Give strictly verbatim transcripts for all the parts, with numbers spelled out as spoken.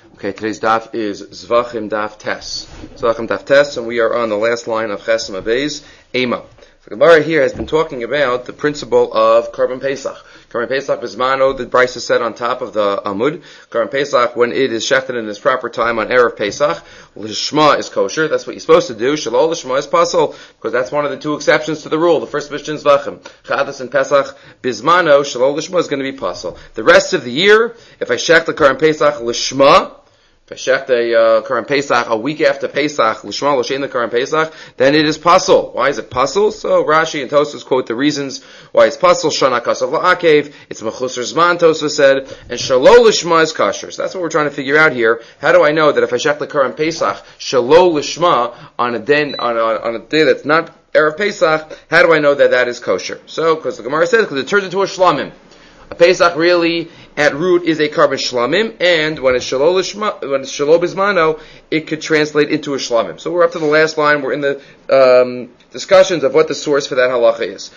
Okay, today's daf is Zvachim Daf Tes. Zvachim Daf Tes, and we are on the last line of Chesem Abayz, Ema. The Gemara here has been talking about the principle of Karban Pesach. Karban Pesach Bismano, the Bryce is set on top of the Amud. Karban Pesach, when it is shechted in its proper time on Erev Pesach, Lishma is kosher. That's what you're supposed to do. Shalol Lishma is pasul, because that's one of the two exceptions to the rule. The first Mishnah is Zvachim. Chadas and Pesach Bismano, Shalol Lishma is going to be pasul. The rest of the year, if I shecht the Karban Pesach Lishma, if I shecht a uh, Karban Pesach a week after Pesach, Lishma L'shein the Karban Pesach, then it is pasul. Why is it pasul? So Rashi and Tosfos quote the reasons why it's pasul. Shana kasav la'akev, it's mechusar zman, Tosfos said, and shalol lishma is kasher. So that's what we're trying to figure out here. How do I know that if I shecht the Karban Pesach shalol lishma on a day on a, on a day that's not Erev Pesach, how do I know that that is kosher? So because the Gemara says because it turns into a shlamim. A Pesach really, at root, is a Karban Shlamim, and when it's Shalom when it's Shalom Bismano, it could translate into a Shlamim. So we're up to the last line. We're in the um, discussions of what the source for that halacha is.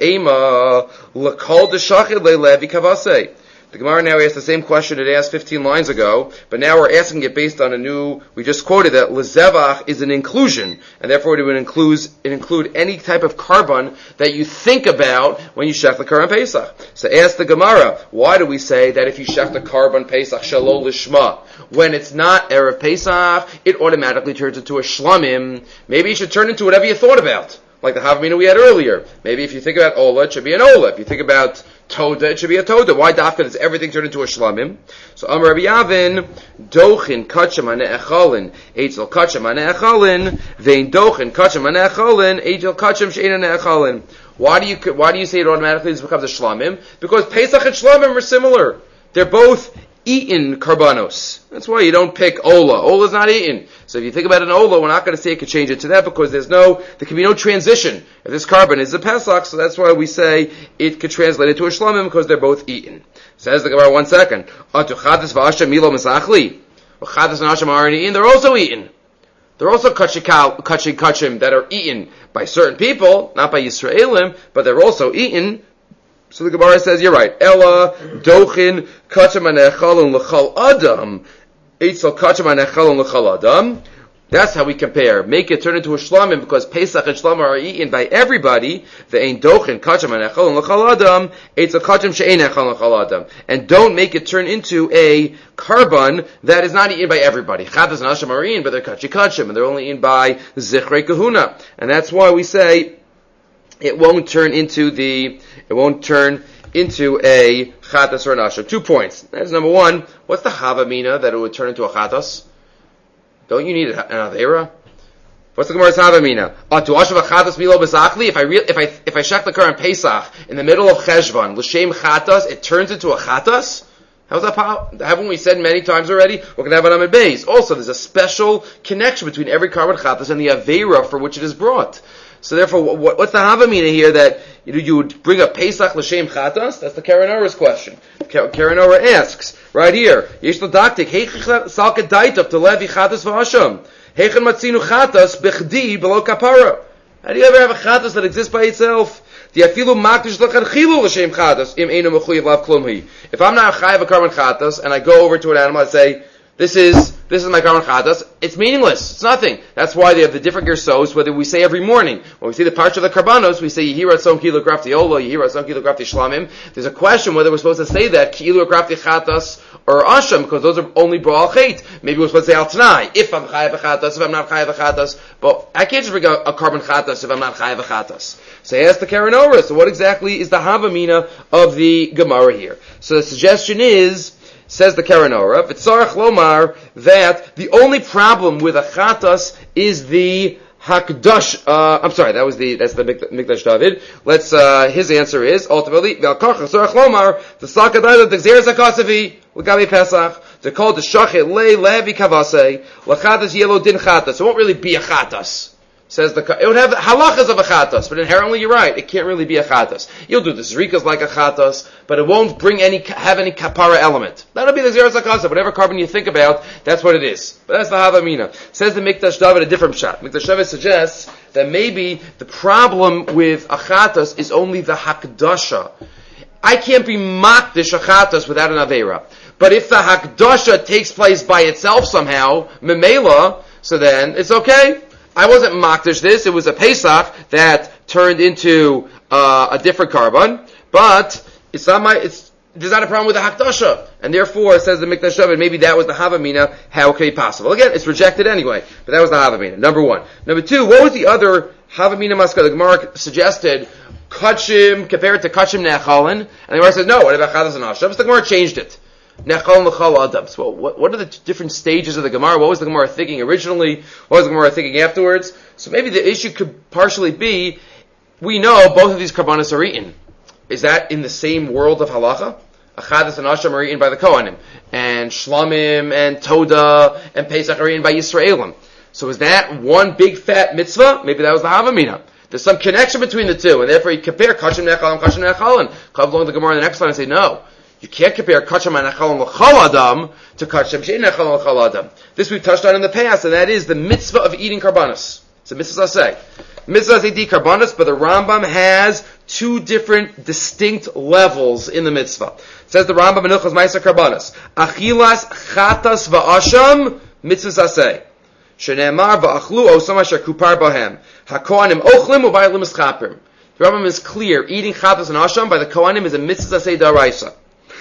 Se'ema l'kol d'shachid le'levi kavasei. The Gemara now asks the same question it asked fifteen lines ago, but now we're asking it based on a new, we just quoted that Lezevach is an inclusion, and therefore it would include, it include any type of carbon that you think about when you shech the Karban Pesach. So ask the Gemara, why do we say that if you shech the Karban Pesach Shalol Lishma, when it's not Erev Pesach, it automatically turns into a Shlamim? Maybe it should turn into whatever you thought about. Like the Havamina we had earlier. Maybe if you think about Ola, it should be an Ola. If you think about Toda, it should be a Toda. Why Dafka does everything turn into a Shlamim? So Amar Rabbi Yavin, Dochin Kachem Ane Echalin, Eitzel Kachem Ane Echalin, Vein Dochin Kachem Ane Echalin, Eitzel Kachem Shein Ane Echalin. Why do you why do you say it automatically becomes a Shlamim? Because Pesach and Shlamim are similar. They're both eaten karbanos. That's why you don't pick Ola. Ola's not eaten. So if you think about an Ola, we're not going to say it could change it to that because there's no, there can be no transition. If this carbon is a Pesach, so that's why we say it could translate into a Shlamim because they're both eaten. Says the Gemara, one second. Atu Chadas v'Ashem milo misachli. Chadas and Hashem are already eaten. They're also eaten. They're also kachim kachim that are eaten by certain people, not by Yisraelim, but they're also eaten. So the Gemara says, you're right. Ella, dochin, kachem anechalon l'chal adam. Eitzel kachem anechalon l'chal adam. That's how we compare. Make it turn into a shlamim because Pesach and Shlamim are eaten by everybody. Ve'ein dochin, kachem anechalon l'chal adam. Eitzel kachem she'ein echalon l'chal adam. And don't make it turn into a carbon that is not eaten by everybody. Chadas and Hashem are eaten, but they're kachim kachim, and they're only eaten by Zichrei Kahuna. And that's why we say, it won't turn into the, it won't turn into a chatas or an asher. Two points. That's number one. What's the havamina that it would turn into a chatas? Don't you need an avera? What's the Gemara's havamina? To ashav chatas milo bezachli. If I re- if I if I shech the Karban Pesach in the middle of Cheshvan l'shem chatas, it turns into a chatas. How's that power? Haven't we said many times already? We're going to have an Amid Beis. Also, there's a special connection between every Karban chatas and the avera for which it is brought. So therefore, what, what's the havamina here that you, know, you would bring up Pesach l'shem chatas? That's the Karen Ora's question. Karen Ora asks right here. Yesh l'daktik heichach salka daitav to levi chatas v'asham heichen matzinu chatas bechdi below kapara. How do you ever have a chatas that exists by itself? The afilu makdish l'chan chilu l'shem chatas im einu mechuyev lav klum hi. If I'm not chayav a Karban chatas and I go over to an animal and say, This is this is my Karban Chatas. It's meaningless. It's nothing. That's why they have the different gersos, whether we say every morning. When we see the parsha of the Karbanos, we say Yehira Tzom Kilo Grafti Ola, Yehira Tzom Kilo Grafti Shlamim. There's a question whether we're supposed to say that Kilo Grafti Chatas or Asham, because those are only Ba'al Chait. Maybe we're supposed to say Al Tanai, if I'm Chayav Chatas, if I'm not Chayav Chatas. But I can't just bring a, a Karban Chatas if I'm not Chayav Chatas. So I asked the Karen Ora, so what exactly is the Havamina of the Gemara here? So the suggestion is, says the Karen Ora, V'tzarech lomar, that the only problem with a chatas is the hakdash. Uh, I'm sorry, that was the that's the Mikdash David. Let's. Uh, his answer is ultimately v'alkach tzarech lomar the sakadayla the gzeres hakasavi l'gabi pesach to call the shachet le levi kavase l'chatas yelo din chatas. It won't really be a chatas. Says the it would have halachas of a chatas, but inherently you're right. It can't really be a chatas. You'll do the zrikas like a chatas, but it won't bring any have any kapara element. That'll be the zeres hakasa. Whatever carbon you think about, that's what it is. But that's the havamina. Says the Mikdash David a different shot. Mikdash David suggests that maybe the problem with a chatas is only the hakdasha. I can't be makdish a chatas without an avera. But if the Hakdasha takes place by itself somehow, Memela, so then it's okay. I wasn't Makdash this, it was a Pesach that turned into uh, a different carbon, but it's not my, it's, there's not a problem with the Hakdasha. And therefore, it says the Mikdash David, maybe that was the Havamina, how can it be possible? Again, it's rejected anyway, but that was the Havamina, number one. Number two, what was the other Havamina Maskah? The Gemara suggested, Kachim, compared to Kachim Nechalin, and the Gemara says, no, what about Chadas and Hashem? So the Gemara changed it. Nechal Nechal Adam. So what, what are the different stages of the Gemara? What was the Gemara thinking originally? What was the Gemara thinking afterwards? So maybe the issue could partially be, we know both of these karbanos are eaten. Is that in the same world of halacha? Achadas and Hashem are eaten by the Kohanim, and Shlamim and Toda and Pesach are eaten by Yisraelim. So is that one big fat mitzvah? Maybe that was the Havamina. There's some connection between the two, and therefore you compare Kachim Nechal and Kachim Nechal, and come along the Gemara in the next line and say, no, you can't compare Kachim Nechal L'chal Adam to Kachim She'en Nechal L'chal Adam. This we've touched on in the past, and that is the mitzvah of eating karbanos. It's a mitzvah say. Mitzvah say di karbanos, but the Rambam has two different distinct levels in the mitzvah. It says the Rambam in Hilchos Ma'aser Karbanos, Achilas chatas va'asham mitzvah say. Shene'emar va'achlu osam asher kupar bahem. HaKohanim ochlim u'vaylim eschaprim. The Rambam is clear. Eating chatas and asham by the Kohanim is a mitzvah say daraisa.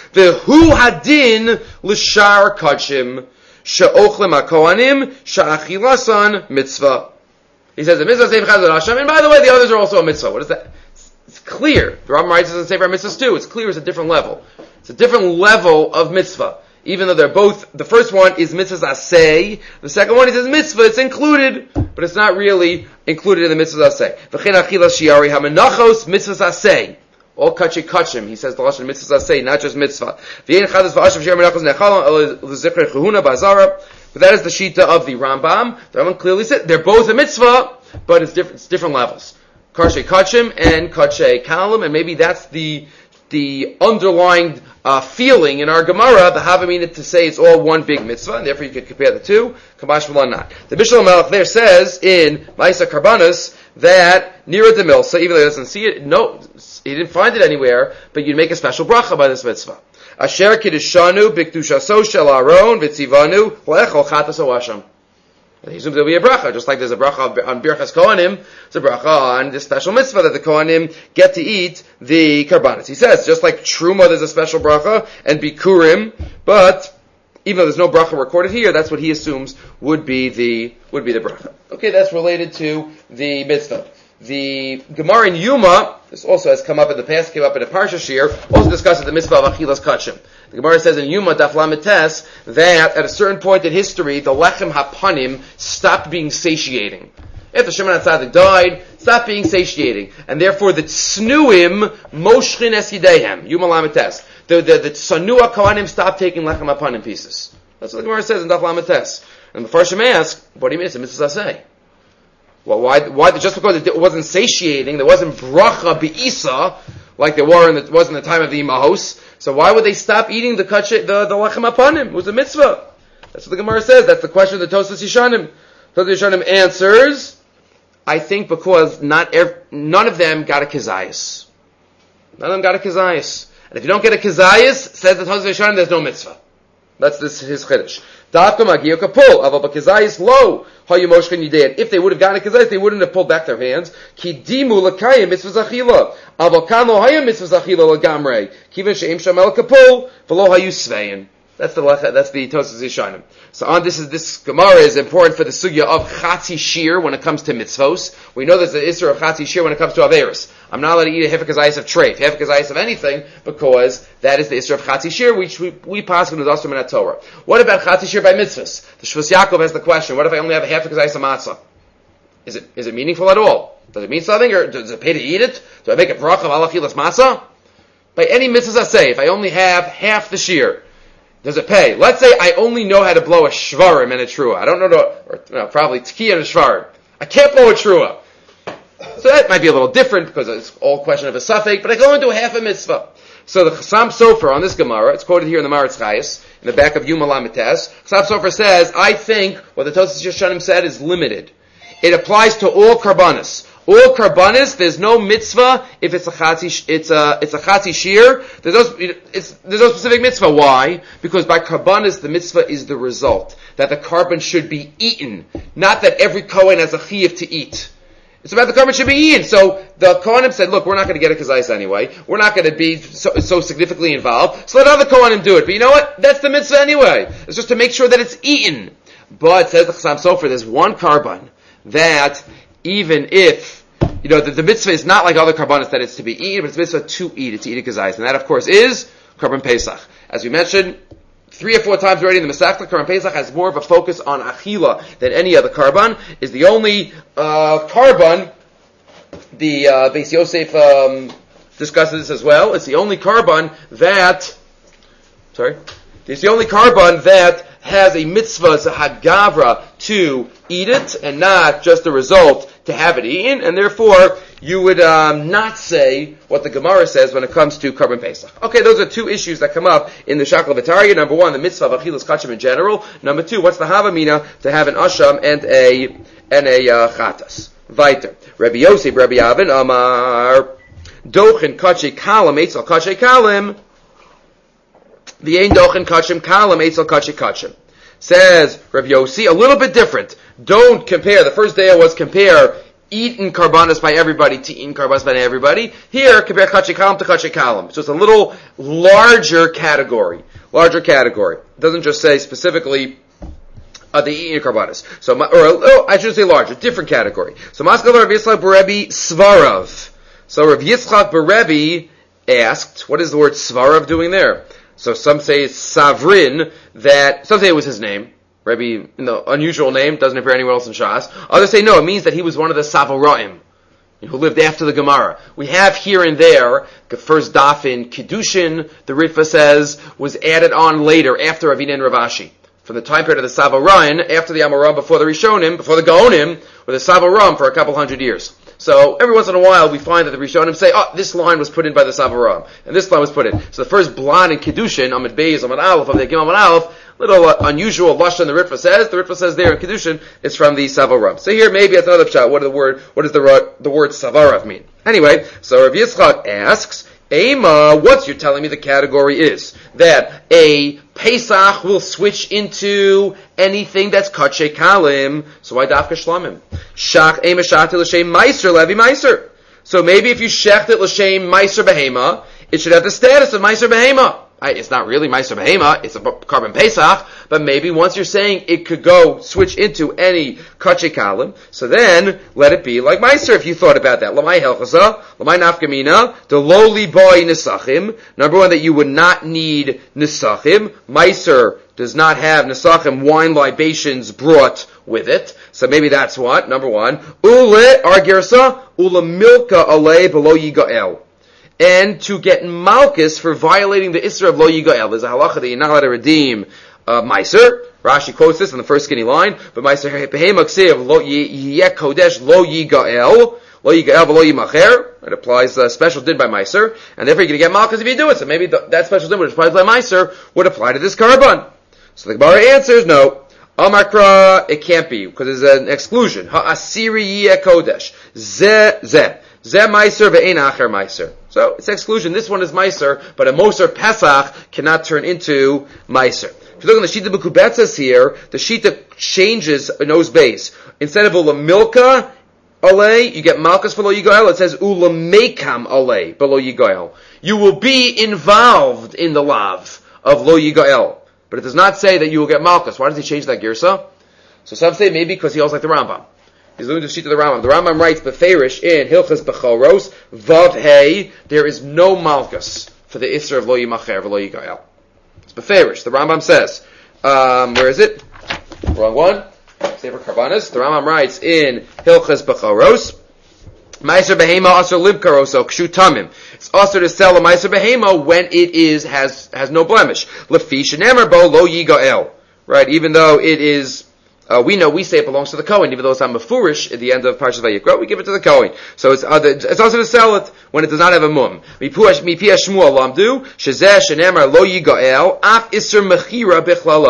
Vehu hadin l'shar kachim she'ochlim HaKohanim she'achilasan mitzvah. He says the mitzvah say chatas and asham, and by the way, the others are also a mitzvah. What is that? It's clear. The Rambam writes this in Sefer Mitzvahs too. It's clear. It's a different level. It's a different level of mitzvah. Even though they're both, the first one is mitzvahs asay, the second one is his mitzvah, it's included, but it's not really included in the mitzvahs asay. V'chein achilas shiari hamenachos mitzvahs asay. All kachi kachim, he says the lashon mitzvahs asay, not just mitzvah. V'yein chadas v'ashav shiari menachos nechalam el l'zikre chehuna b'azara. But that is the shita of the Rambam. The Rambam clearly said they're both a mitzvah, but it's different, it's different levels. Karshe kachim and kache kalim, and maybe that's the the underlying uh, feeling in our Gemara, the Havamina, to say it's all one big mitzvah, and therefore you could compare the two. Kamash v'la not. The Mishnah Melech there says in Ma'aser Karbanos that Nira de Milsa, even though he doesn't see it, no, he didn't find it anywhere, but you'd make a special bracha by this mitzvah. Asher kiddishanu b'kedushaso shel Aaron v'tzivanu le'echol chatas ha'asham. He assumes there'll be a bracha, just like there's a bracha on Birchas Kohanim, there's a bracha on this special mitzvah that the Kohanim get to eat the karbanos. He says, just like Truma there's a special bracha, and Bikurim, but even though there's no bracha recorded here, that's what he assumes would be the, would be the bracha. Okay, that's related to the mitzvah. The Gemara in Yuma, this also has come up in the past, came up in a Parsha Shir, also discusses the mitzvah of Achilas Kachim. The Gemara says in Yuma, Daf Lamed Tes, that at a certain point in history, the Lechem HaPanim stopped being satiating. After Shimon HaTzadik died, stopped being satiating. And therefore the Tznuim Moshchin Es Yidehem, Yuma Lamed Tes. The, the, the Tzanua Kohanim stopped taking Lechem HaPanim pieces. That's what the Gemara says in Daf Lamed Tes. And the Farshim asks, what do you mean it's a mitzvah say? Well, why, why, just because it wasn't satiating, there wasn't bracha be'isa, like there were in the, was in the time of the Imahos, so why would they stop eating the kachet, the, the lechem hapanim? It was a mitzvah. That's what the Gemara says. That's the question of the Tosas Yishanim. Tosas Yishanim answers, I think because not ev- none of them got a kizayis. None of them got a kizayis. And if you don't get a kizayis, says the Tosas Yishanim, there's no mitzvah. That's this, his chiddush. If they would have gotten a kazayis, they wouldn't have pulled back their hands. Kidimu l'kayim mitzvah zachila. Aval kan lo hayim mitzvah zachila l'gamrei. Kivin she'im shamel kapul v'lo hayu svein. That's the that's the Tosas Yishanim. So on this is this Gemara is important for the sugya of Chatzi Shir when it comes to mitzvos. We know there's the Isra of Chatzi Shir when it comes to Averis. I'm not allowed to eat a hefek kazayis of treif, hefek kazayis of anything, because that is the Isra of Chatzi Shir, which we, we pass with Osram in Torah. What about Chatzi Shir by mitzvahs? The Shvus Yaakov has the question, what if I only have a hefek kazayis of matzah? Is it, is it meaningful at all? Does it mean something, or does it pay to eat it? Do I make a bracha of alachilas matzah? By any mitzvahs I say, if I only have half the shear, does it pay? Let's say I only know how to blow a shvarim and a trua. I don't know, to, or no, probably tkiya and a shvarim. I can't blow a trua. So that might be a little different because it's all question of a suffix, but I go into a half a mitzvah. So the Chassam Sofer on this Gemara, it's quoted here in the Maritz Chayes, in the back of Yuma Lamed Tes, Chassam Sofer says, I think what the Tosas Yishanim said is limited. It applies to all karbanos. All karbanis, there's no mitzvah if it's a chatzi, it's a, it's a chatzi shear. There's no, it's, there's no specific mitzvah. Why? Because by karbanis, the mitzvah is the result. That the carbon should be eaten. Not that every Kohen has a chiyuv to eat. It's about the carbon should be eaten. So the Kohanim said, look, we're not going to get a kazais anyway. We're not going to be so, so significantly involved. So let other Kohanim do it. But you know what? That's the mitzvah anyway. It's just to make sure that it's eaten. But, says the Chassam Sofer, there's one carbon that even if, you know, the, the mitzvah is not like other carbonates that it's to be eaten, but it's mitzvah to eat. It's to eat a kazais. And that, of course, is Karban Pesach. As we mentioned, three or four times already in the Masechta, Karban Pesach has more of a focus on achila than any other carbon. Is the only uh, carbon, the uh, Beis Yosef um, discusses this as well. It's the only carbon that, sorry, it's the only carbon that has a mitzvah, it's a hagavra to eat it, and not just a result to have it eaten, and therefore you would um, not say what the Gemara says when it comes to Karban Pesach. Okay, those are two issues that come up in the Shakal V'Tarya. Number one, the mitzvah of achilas kachim in general. Number two, what's the havamina to have an asham and a and a uh, chatas. Weiter. Rabbi Yosef, Rabbi Avin, Amar Dochen Kache Kalim, Eitzel Kache Kalim. The Ein Dochen Kachim Kalim, Eitzel Kache Kachim. Says Rabbi Yossi, a little bit different. Don't compare. The first day was compare eaten karbanos by everybody to eaten karbanos by everybody. Here, compare Kache Kalim to Kache Kalim. So it's a little larger category. Larger category. It doesn't just say specifically Uh, the eating karbanos. So, or, oh, I should say larger, different category. So, Maskal Rav Yitzchak Berebi Svarav. So, Rav Yitzchak Berebi asked, what is the word Svarav doing there? So, some say it's Savrin, that, some say it was his name. Rebbe, you know, unusual name, doesn't appear anywhere else in Shas. Others say no, it means that he was one of the Savoraim, who lived after the Gemara. We have here and there, the first daf in Kiddushin, the Ritva says, was added on later, after Ravina and Rav Ashi. From the time period of the Savoraim, after the Amoram, before the Rishonim, before the Gaonim, were the Savoraim for a couple hundred years. So, every once in a while, we find that the Rishonim say, oh, this line was put in by the Savoraim, and this line was put in. So the first blot in Kiddushin, Amid Beis, Amid Aleph, Amid Gim, Amid Aleph, little uh, unusual Lashon the Ritva says, the Ritva says there in Kiddushin, it's from the Savoraim. So here, maybe that's another shot. What, the word, what does the, the word Savarav mean? Anyway, so Rav Yitzchak asks, Ema, what you're telling me the category is? That a Pesach will switch into anything that's Kache Kalim. So why Dafka Shlamim? Shach Ema Shachti L'Shem Meiser Levi Meiser. So maybe if you shecht it L'Shem Meiser Behema, it should have the status of Meiser Behema. It's not really Meiser Behema, it's a Karban Pesach, but maybe once you're saying it could go, switch into any Kache Kalim, so then, let it be like Meiser if you thought about that. Lamai Helchasa, Lamai Nafkamina, the lowly boy Nisachim, number one, that you would not need Nisachim. Meiser does not have Nisachim, wine libations brought with it, so maybe that's what, number one. Ule, our Gersa, Ula Milka Ale Below Yigael. And to get malchus for violating the Isra of Lo Yigael. There's a halacha that you're not allowed to redeem uh, Meiser. Rashi quotes this in the first skinny line. But Meiser Behema Ksiv Lo Yiyek Kodesh Lo Yigael. Lo Yigael Lo Yimacher. It applies uh, special din by Meiser. And therefore you're going to get malchus if you do it. So maybe the, that special din which applies by Meiser would apply to this carbon. So the Gemara answers no. Amakra, it can't be, because there's an exclusion. Ha'asiri Yiyek Kodesh. Ze, ze. Ze Meiser ve'ein acher Meiser. So, it's exclusion. This one is Meiser, but a Moser Pesach cannot turn into Meiser. If you look at the Shita B'Kubetzes here, the Shita changes a nose base. Instead of Ula Milka Alei, you get Malchus for Lo Yigael. It says Ula Mekam Alei below Yigael. You will be involved in the lav of Lo Yigael. But it does not say that you will get Malchus. Why does he change that Girsa? So some say maybe because he holds like the Rambam. He's doing the sheet of the Rambam. The Rambam writes, Beferish in Hilchas Bechoros, Vav Hey, there is no Malchus for the Isra of Lo Yimacher, Lo Yigael. It's Beferish. The Rambam says, um, where is it? Wrong one. Sefer Karbanis. The Rambam writes in Hilchas Bechoros, Meiser Behema Asr Libkaroso Kshu Tamim. It's also to sell a Meiser Behema when it is, has, has no blemish. Lefi Shenemer Bo Lo Yigael. Right, even though it is, Uh, we know, we say it belongs to the Kohen, even though it's on Mefurish at the end of Parashat Vayikra, we give it to the Kohen. So it's, uh, it's also to sell it when it does not have a mum. Mipi Shmuel lamdu, shezeh shenemar lo yigael, af iser mechira bichlalo.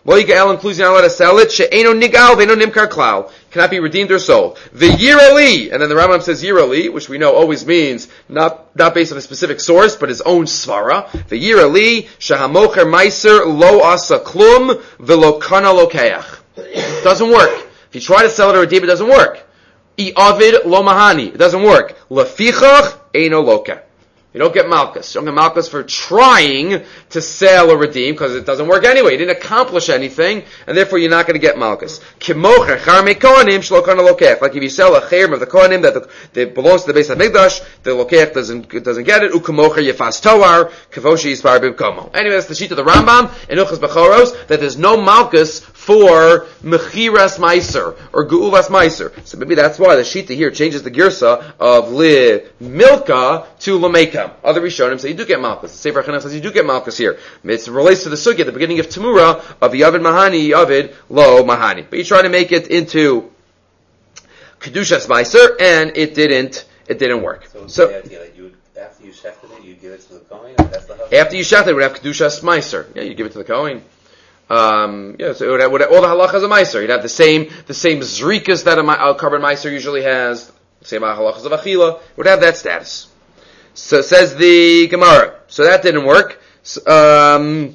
Lo yiga'el includes you're not allowed to sell it. She'eno nigal ve'eno nimkar klal. Cannot be redeemed or sold. V'yirali, and then the Rambam says yirali, which we know always means not not based on a specific source, but his own svara. V'yirali shehamocher meiser lo asa klum v'lo kana lokeach. Doesn't work. If you try to sell it or redeem it, it doesn't work. I avid lo mahani. It doesn't work. Lefichach eino loka. You don't get malchus. You don't get malchus for trying to sell or redeem because it doesn't work anyway. You didn't accomplish anything, and therefore you're not going to get malchus. Kimocher charmei kohanim shlo kana lokech. Like if you sell a cherem of the kohanim that, the, that belongs to the Beis HaMikdash, the lokech doesn't doesn't get it. U'kimocher yefas toar kavoshi yispar b'komo. Anyway, that's the sheet of the Rambam in Ilchos Bechoros that there's no malchus for mechiras meiser or geulas meiser. So maybe that's why the sheet here changes the girsa of li milka to lameka. Other Rishonim say you do get malchus. The Sefer HaChinuch says you do get malchus here. It relates to the sugya at the beginning of Tamura of Yavid Mahani, Yavid Lo Mahani. But you try to make it into Kedushas Meiser, and it didn't. It didn't work. So, so the idea that you would, after you shechted it, you give it to the Kohen. That's the halacha? After you shechted it, it would have Kedushas Meiser. Yeah, you give it to the Kohen. Um, yeah, so it would have, would have all the halachas of Meiser. You'd have the same the same zrikas that a, a carbon Meiser usually has. The same halachas of Achila. It would have that status. So says the Gemara. So that didn't work. So, um,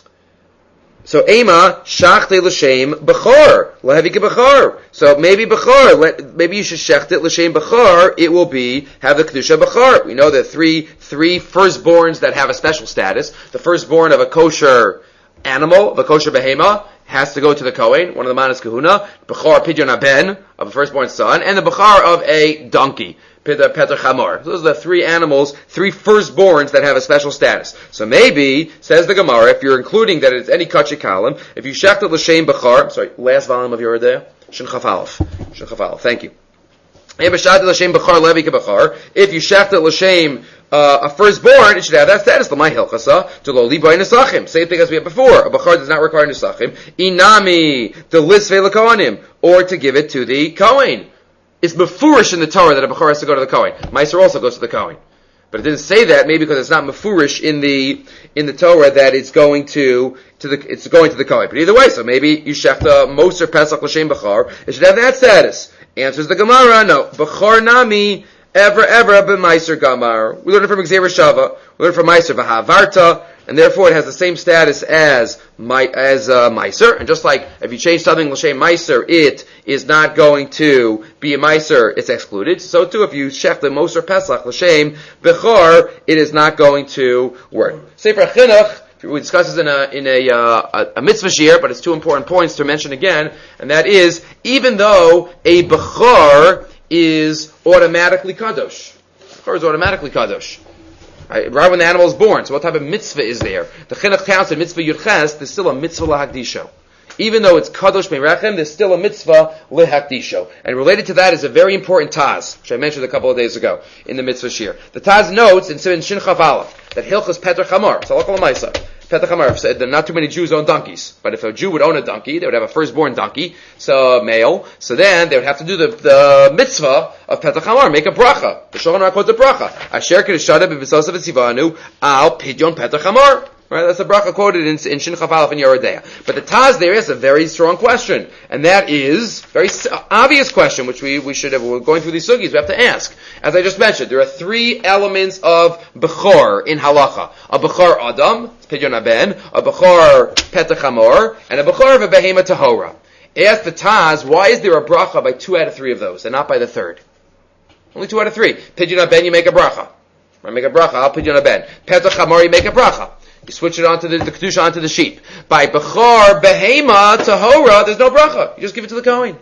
so Ema shachte l'shem bechor lehevike bechor. So maybe bechor. Maybe you should shecht it l'shem bechor. It will be have the kedusha bechor. We know the three three firstborns that have a special status. The firstborn of a kosher animal, of a kosher behema, has to go to the Kohen. One of the manas kahuna. Bechor pidyon aben of a firstborn son, and the bechor of a donkey. Peter Chamor. Those are the three animals, three firstborns that have a special status. So maybe, says the Gemara, if you're including that it's any kachik kalim, if you shechted l'shem bechar, sorry, last volume of your day, Shin Chaf Aleph. Shin Chaf Aleph, thank you. If you shechted l'shem bechar, levi kebechar, if you shechted l'shem uh, a firstborn, it should have that status. L'may hilchasa, to lo libay nesachim. Same thing as we had before. A bechar does not require nesachim. Inami, the lisvei l'kohanim, or to give it to the Kohen. It's mefurish in the Torah that a bechor has to go to the Kohen. Meiser also goes to the Kohen. But it didn't say that, maybe because it's not mefurish in the, in the Torah that it's going to, to the, it's going to the Kohen. But either way, so maybe you shechta Moser Pesach L'Shem Bechor, it should have that status. Answers the Gemara, no. Bechor Nami, ever, ever, b'Meiser Gamar. We learn it from Xavier Shava. We learn it from Meiser V'Havarta. And therefore it has the same status as my, as uh, Meiser. And just like if you change something l'shem Meiser, it is not going to be a Meiser, it's excluded. So too, if you shech the Moser Pesach l'shem Bechor, it is not going to work. Sefer Chinuch, we discuss this in a in a, uh, a mitzvah shir, but it's two important points to mention again, and that is even though a Bechor is automatically kadosh, Bechor is automatically kadosh. Right, right when the animal is born. So what type of mitzvah is there? The chinuch counts in mitzvah yudches, there's still a mitzvah lahakdisho. Even though it's kadosh meirachem, there's still a mitzvah lehakdisho. And related to that is a very important taz, which I mentioned a couple of days ago in the mitzvah shir. The taz notes in Shin Chaf Aleph that hilchas Peter Chamor, so local Maisa, Peter Chamor said that not too many Jews own donkeys, but if a Jew would own a donkey, they would have a firstborn donkey, so male. So then they would have to do the, the mitzvah of Peter Chamor, make a bracha. The Shulchan Aruch quotes a bracha. Asher kedeshada b'visosav etzivanu al pidyon Peter Chamor. Right, that's a bracha quoted in, in Shin Chaf Aleph in Yerodea. But the Taz there is a very strong question, and that is very obvious question, which we we should have. We're going through these sugis. We have to ask. As I just mentioned, there are three elements of bechor in halacha: a bechor adam, pidyon aben, a bechor petach hamor, and a bechor of a behema tahora. Ask the Taz, why is there a bracha by two out of three of those, and not by the third? Only two out of three. Pidyon aben, you make a bracha. I make a bracha. I'll pidyon aben. Petach hamor, you make a bracha. You switch it onto the, the kedusha onto the sheep. By bechor behema tahora, there's no bracha. You just give it to the Kohen.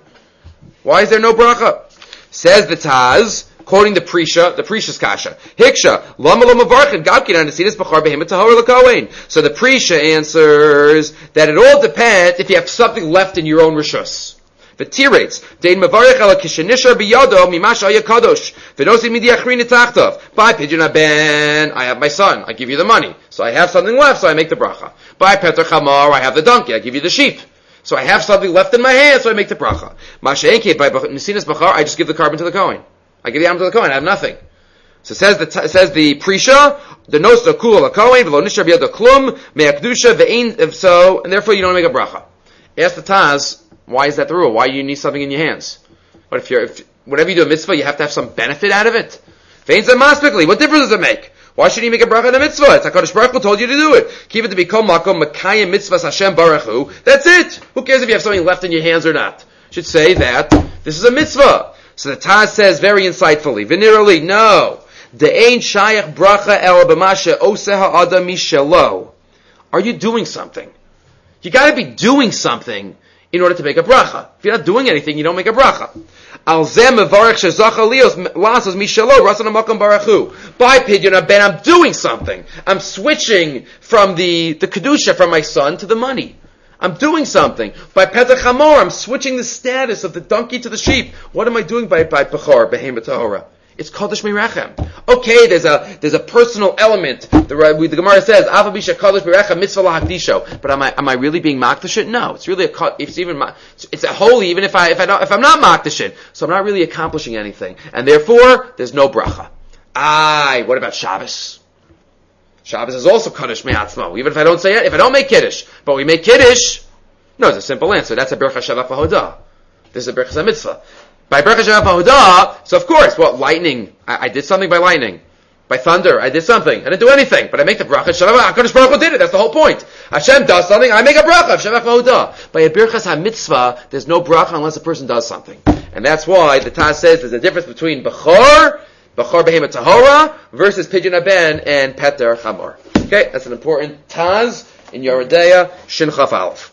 Why is there no bracha? Says the Taz, quoting the Prisha, the Prisha's kasha. Hiksha lama lama varchin gabkin anasidas bechor behema tahora l'Kohen. So the Prisha answers that it all depends if you have something left in your own rishus. The tirates, dein mavarich ala kishenishar biyado mimash aya kadosh. V'nosi midi achrin etachtav. By pidyon aben, I have my son. I give you the money. So I have something left, so I make the bracha. By Peter Chamor, I have the donkey. I give you the sheep. So I have something left in my hand, so I make the bracha. Masha'enke, by Nesinas Bachar, I just give the carbon to the Kohen. I give the animal to the Kohen. I have nothing. So says the t- says the Prisha, the nosta kula la Kohen, v'lo nishar biyado klum, me'akdusha ve'ein, so, and therefore you don't make a bracha. Ask the Taz, why is that the rule? Why do you need something in your hands? What if you're, if, whenever you do a mitzvah, you have to have some benefit out of it? What difference does it make? Why should you make a bracha in a mitzvah? It's HaKadosh Baruch Hu told you to do it. Keep it to be kol makom makayim mitzvahs Hashem Baruch Hu. That's it. Who cares if you have something left in your hands or not? You should say that this is a mitzvah. So the Taz says very insightfully, venerally, no. De'ein shayach bracha el b'mashe oseh ha'adam mishelo. Are you doing something? You gotta be doing something in order to make a bracha. If you're not doing anything, you don't make a bracha. Al zeh mevarech shezacha lios lasos mishelo rasan ha'makam baruch hu. By pidyon ben, I'm doing something. I'm switching from the, the kedusha from my son to the money. I'm doing something. By Petach Hamor, I'm switching the status of the donkey to the sheep. What am I doing by, by Pechor, Behemoth Tahora? It's Kodesh Mirachem. Okay, there's a, there's a personal element. The, the Gemara says, Ava Bisha Kodesh Mirachem Mitzvah Lahakdisho. But am I, am I really being Makdashit? No. It's really a, it's even, it's a holy, even if I, if I don't, if I'm not Makdashit. So I'm not really accomplishing anything. And therefore, there's no bracha. Aye, what about Shabbos? Shabbos is also Kaddish Me'atzmo, even if I don't say it, if I don't make Kiddush, but we make Kiddush, no, it's a simple answer. That's a Bercha Shavach V'Hodah. This is a Bercha Mitzvah. By Bercha Shavach V'Hodah, so of course, well, lightning, I, I did something by lightning. By thunder, I did something. I didn't do anything, but I make the Bracha Shavach, HaKadosh Baruch Hu did it, that's the whole point. Hashem does something, I make a Bracha Shavach V'Hodah. By a Bercha HaMitzvah, there's no Bracha unless a person does something. And that's why the Taz says there's a difference between Bechor, Bechor Behemoth Tahora versus Pidyon Haben and Peter Chamor. Okay, that's an important Taz in Yoredeya, Shin Chaf Aleph.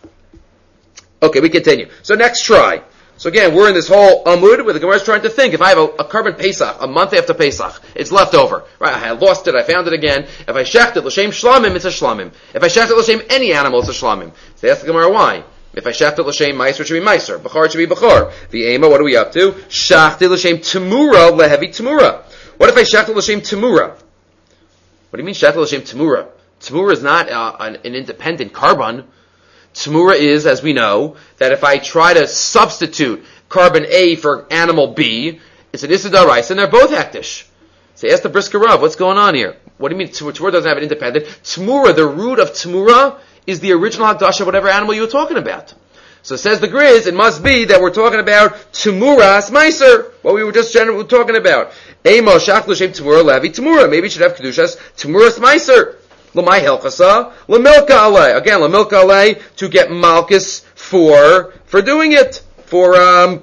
Okay, we continue. So next try. So again, we're in this whole Amud where the Gemara is trying to think, if I have a, a carbon Pesach, a month after Pesach, it's left over. Right, I lost it, I found it again. If I shecht it, L'Shem Shlamim, it's a Shlamim. If I shecht it, L'Shem any animal, it's a Shlamim. So ask the Gemara why. If I shecht it L'Shem Meiser, it should be Meiser. Bechor, it should be Bechor. The Ema, what are we up to? Shecht it L'Shem Temura, Lehevi Temura. What if I shecht it L'Shem Temura? What do you mean shecht it L'Shem Temura? Temura is not uh, an, an independent carbon. Temura is, as we know, that if I try to substitute carbon A for animal B, it's an Issa D'Oraisa, and they're both hektish. So ask the Brisker Rav, what's going on here? What do you mean Temura doesn't have an independent? Temura, the root of Temura, is the original Hakdash of whatever animal you were talking about. So says the Grizz, it must be that we're talking about Temuras Meiser, what we were just generally talking about. Emo Shach L'Shem Temura Levi Temura. Maybe it should have Kedushas Temuras Meiser. L'mai Helchasa, L'milka Alei. Again, L'milka Alei, to get Malchus for, for doing it, for, um,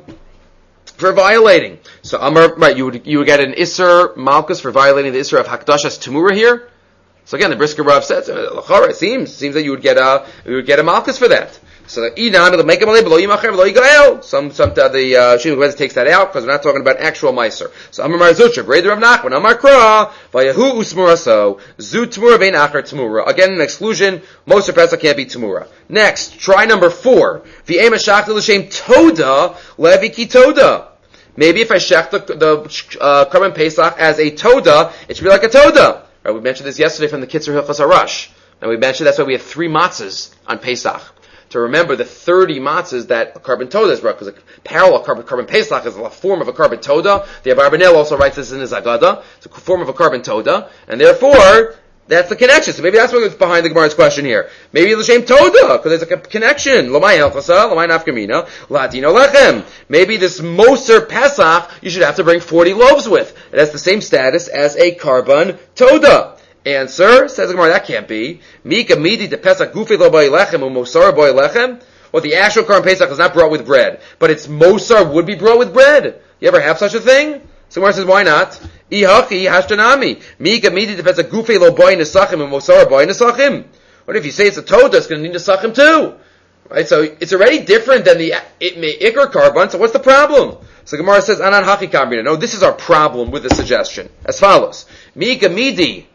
for violating. So, Amar, right, you would, you would get an Isser Malchus for violating the Isser of Hakdashas Temura here. So again, the Brisker Rav says, it seems, seems that you would get a, you would get a Malchus for that. So the Inan, it'll make him below Yimacher, below Yigael. Some, some, uh, the, uh, Shimon Gwez takes that out, because we're not talking about actual Meiser. So Amar Marzucha, Breder Rav Nachman, Amar Kra, Vayahu Usmura so, Zu Temura Vein Acher Temura. Again, an exclusion, most of Pesach can't be Temura. Next, try number four. V'ema Shachta L'Shem Toda, Levi Ki Toda. Maybe if I shech the, the, uh, Carbon Pesach as a Toda, it should be like a Toda. Right, we mentioned this yesterday from the Kitzur Hilchos Harash. And we mentioned that's why we have three matzahs on Pesach. To remember the thirty matzahs that a carbon toda is brought, because a parallel carbon, carbon Pesach is a form of a carbon toda. The Abarbanel also writes this in his Agada. It's a form of a carbon toda. And therefore, that's the connection. So maybe that's what's behind the Gemara's question here. Maybe l'shem toda, because there's a connection. L'may elchasa, l'may nafkamina, latino lechem. Maybe this Moser Pesach, you should have to bring forty loaves with. It has the same status as a carbon toda. Answer, says the Gemara, that can't be. Mika midi de Pesach gufi lo boy lechem u mosar boy lechem. Well, the actual carbon Pesach is not brought with bread, but its Mosar would be brought with bread. You ever have such a thing? So Gemara says, why not? Ihachi hashtanami. Mika midi de Pesach gufi lo boy nesachim u mosar boy nesachim. What if you say it's a toda, it's going to need nesachim too? Right, so it's already different than the Iker carbon, so what's the problem? So Gemara says, Anan Haki Kambina. No, this is our problem with the suggestion. As follows. Mika midi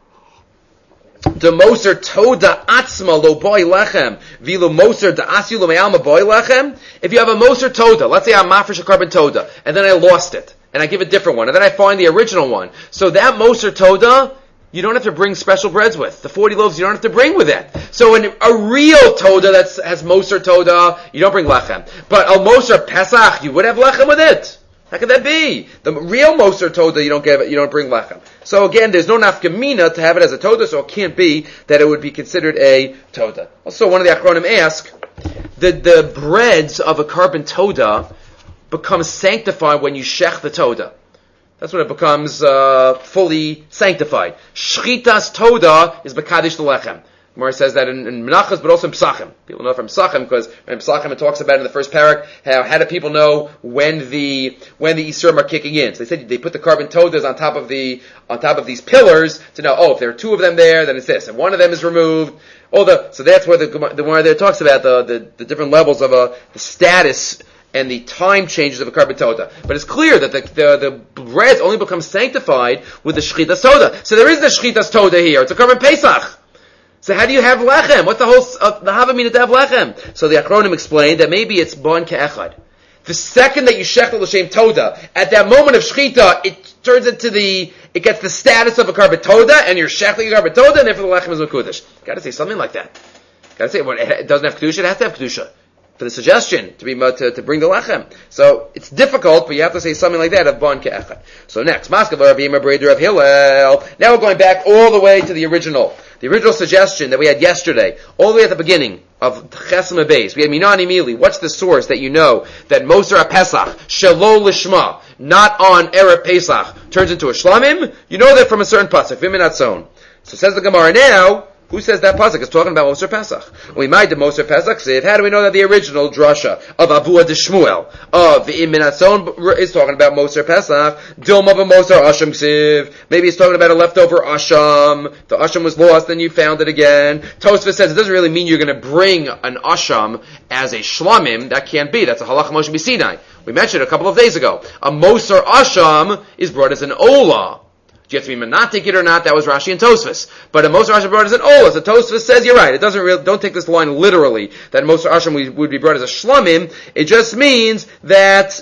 the Moser Toda Atzma Lo Boy Lechem Vilu Moser Da Asyu Lo Me'alma Boy Lechem. If you have a Moser Toda, let's say I'm mafresh a carbon Toda, and then I lost it, and I give a different one, and then I find the original one. So that Moser Toda, you don't have to bring special breads with. The forty loaves you don't have to bring with it. So in a real Toda that has Moser Toda, you don't bring Lechem. But a Moser Pesach, you would have Lechem with it. How could that be? The real Moser Toda, you don't give it, you don't bring Lechem. So again, there's no nafkamina to have it as a Toda, so it can't be that it would be considered a Toda. Also, one of the Achronim ask, the the breads of a carbon toda become sanctified when you shech the toda. That's when it becomes uh, fully sanctified. Shchitas toda is b'kadish the lechem. Gemara says that in, in Menachos, but also in Pesachim. People know from Pesachim because in Pesachim it talks about in the first parak how how do people know when the when the Isurim are kicking in? So they said they put the carbon todas on top of the on top of these pillars to know. Oh, if there are two of them there, then it's this, and one of them is removed. All the so that's where the the Gemara there talks about the, the the different levels of a the status and the time changes of a carbon toda. But it's clear that the, the, the bread only becomes sanctified with the shchitas toda. So there is the shchitas toda here. It's a carbon pesach. So how do you have lechem? What's the whole, uh, the havamina to have lechem? So the Achronim explained that maybe it's bon ke'echad. The second that you shechtel l'shem toda, at that moment of shchita, it turns into the, it gets the status of a carbon toda, and you're shechting a carbon toda, and therefore the lechem is mekudesh. Gotta say something like that. Gotta say, well, it doesn't have kedusha, it has to have kedusha. For the suggestion to be to, to bring the lechem, so it's difficult, but you have to say something like that of bon ke'echad. So next, Maskav Rabbi Breder of Hillel. Now we're going back all the way to the original, the original suggestion that we had yesterday, all the way at the beginning of Chesem Beis. We had Minani Mili. What's the source that you know that Moser HaPesach Shelo Lishma, not on Erev Pesach, turns into a Shlamim? You know that from a certain pasuk, V'minatzon. So says the Gemara now. Who says that pasuk is talking about Moser Pesach? We might the Moser Pesach say, how do we know that the original drasha of Avua de Shmuel of the Iminatzon is talking about Moser Pesach? Dilma b'Moser Asham Ksiv. Maybe he's talking about a leftover Asham. The Asham was lost, then you found it again. Tosfos says it doesn't really mean you're going to bring an Asham as a Shlamim. That can't be. That's a Halacha Moshe B'Sinai. We mentioned it a couple of days ago. A Moser Asham is brought as an Ola. Do you have to be menatik it or not? That was Rashi and Tosfos. But a Moser Asham brought as an Ola. So Tosfos says you're right. It doesn't really, don't take this line literally that Moser Asham would be brought as a Shlamim. It just means that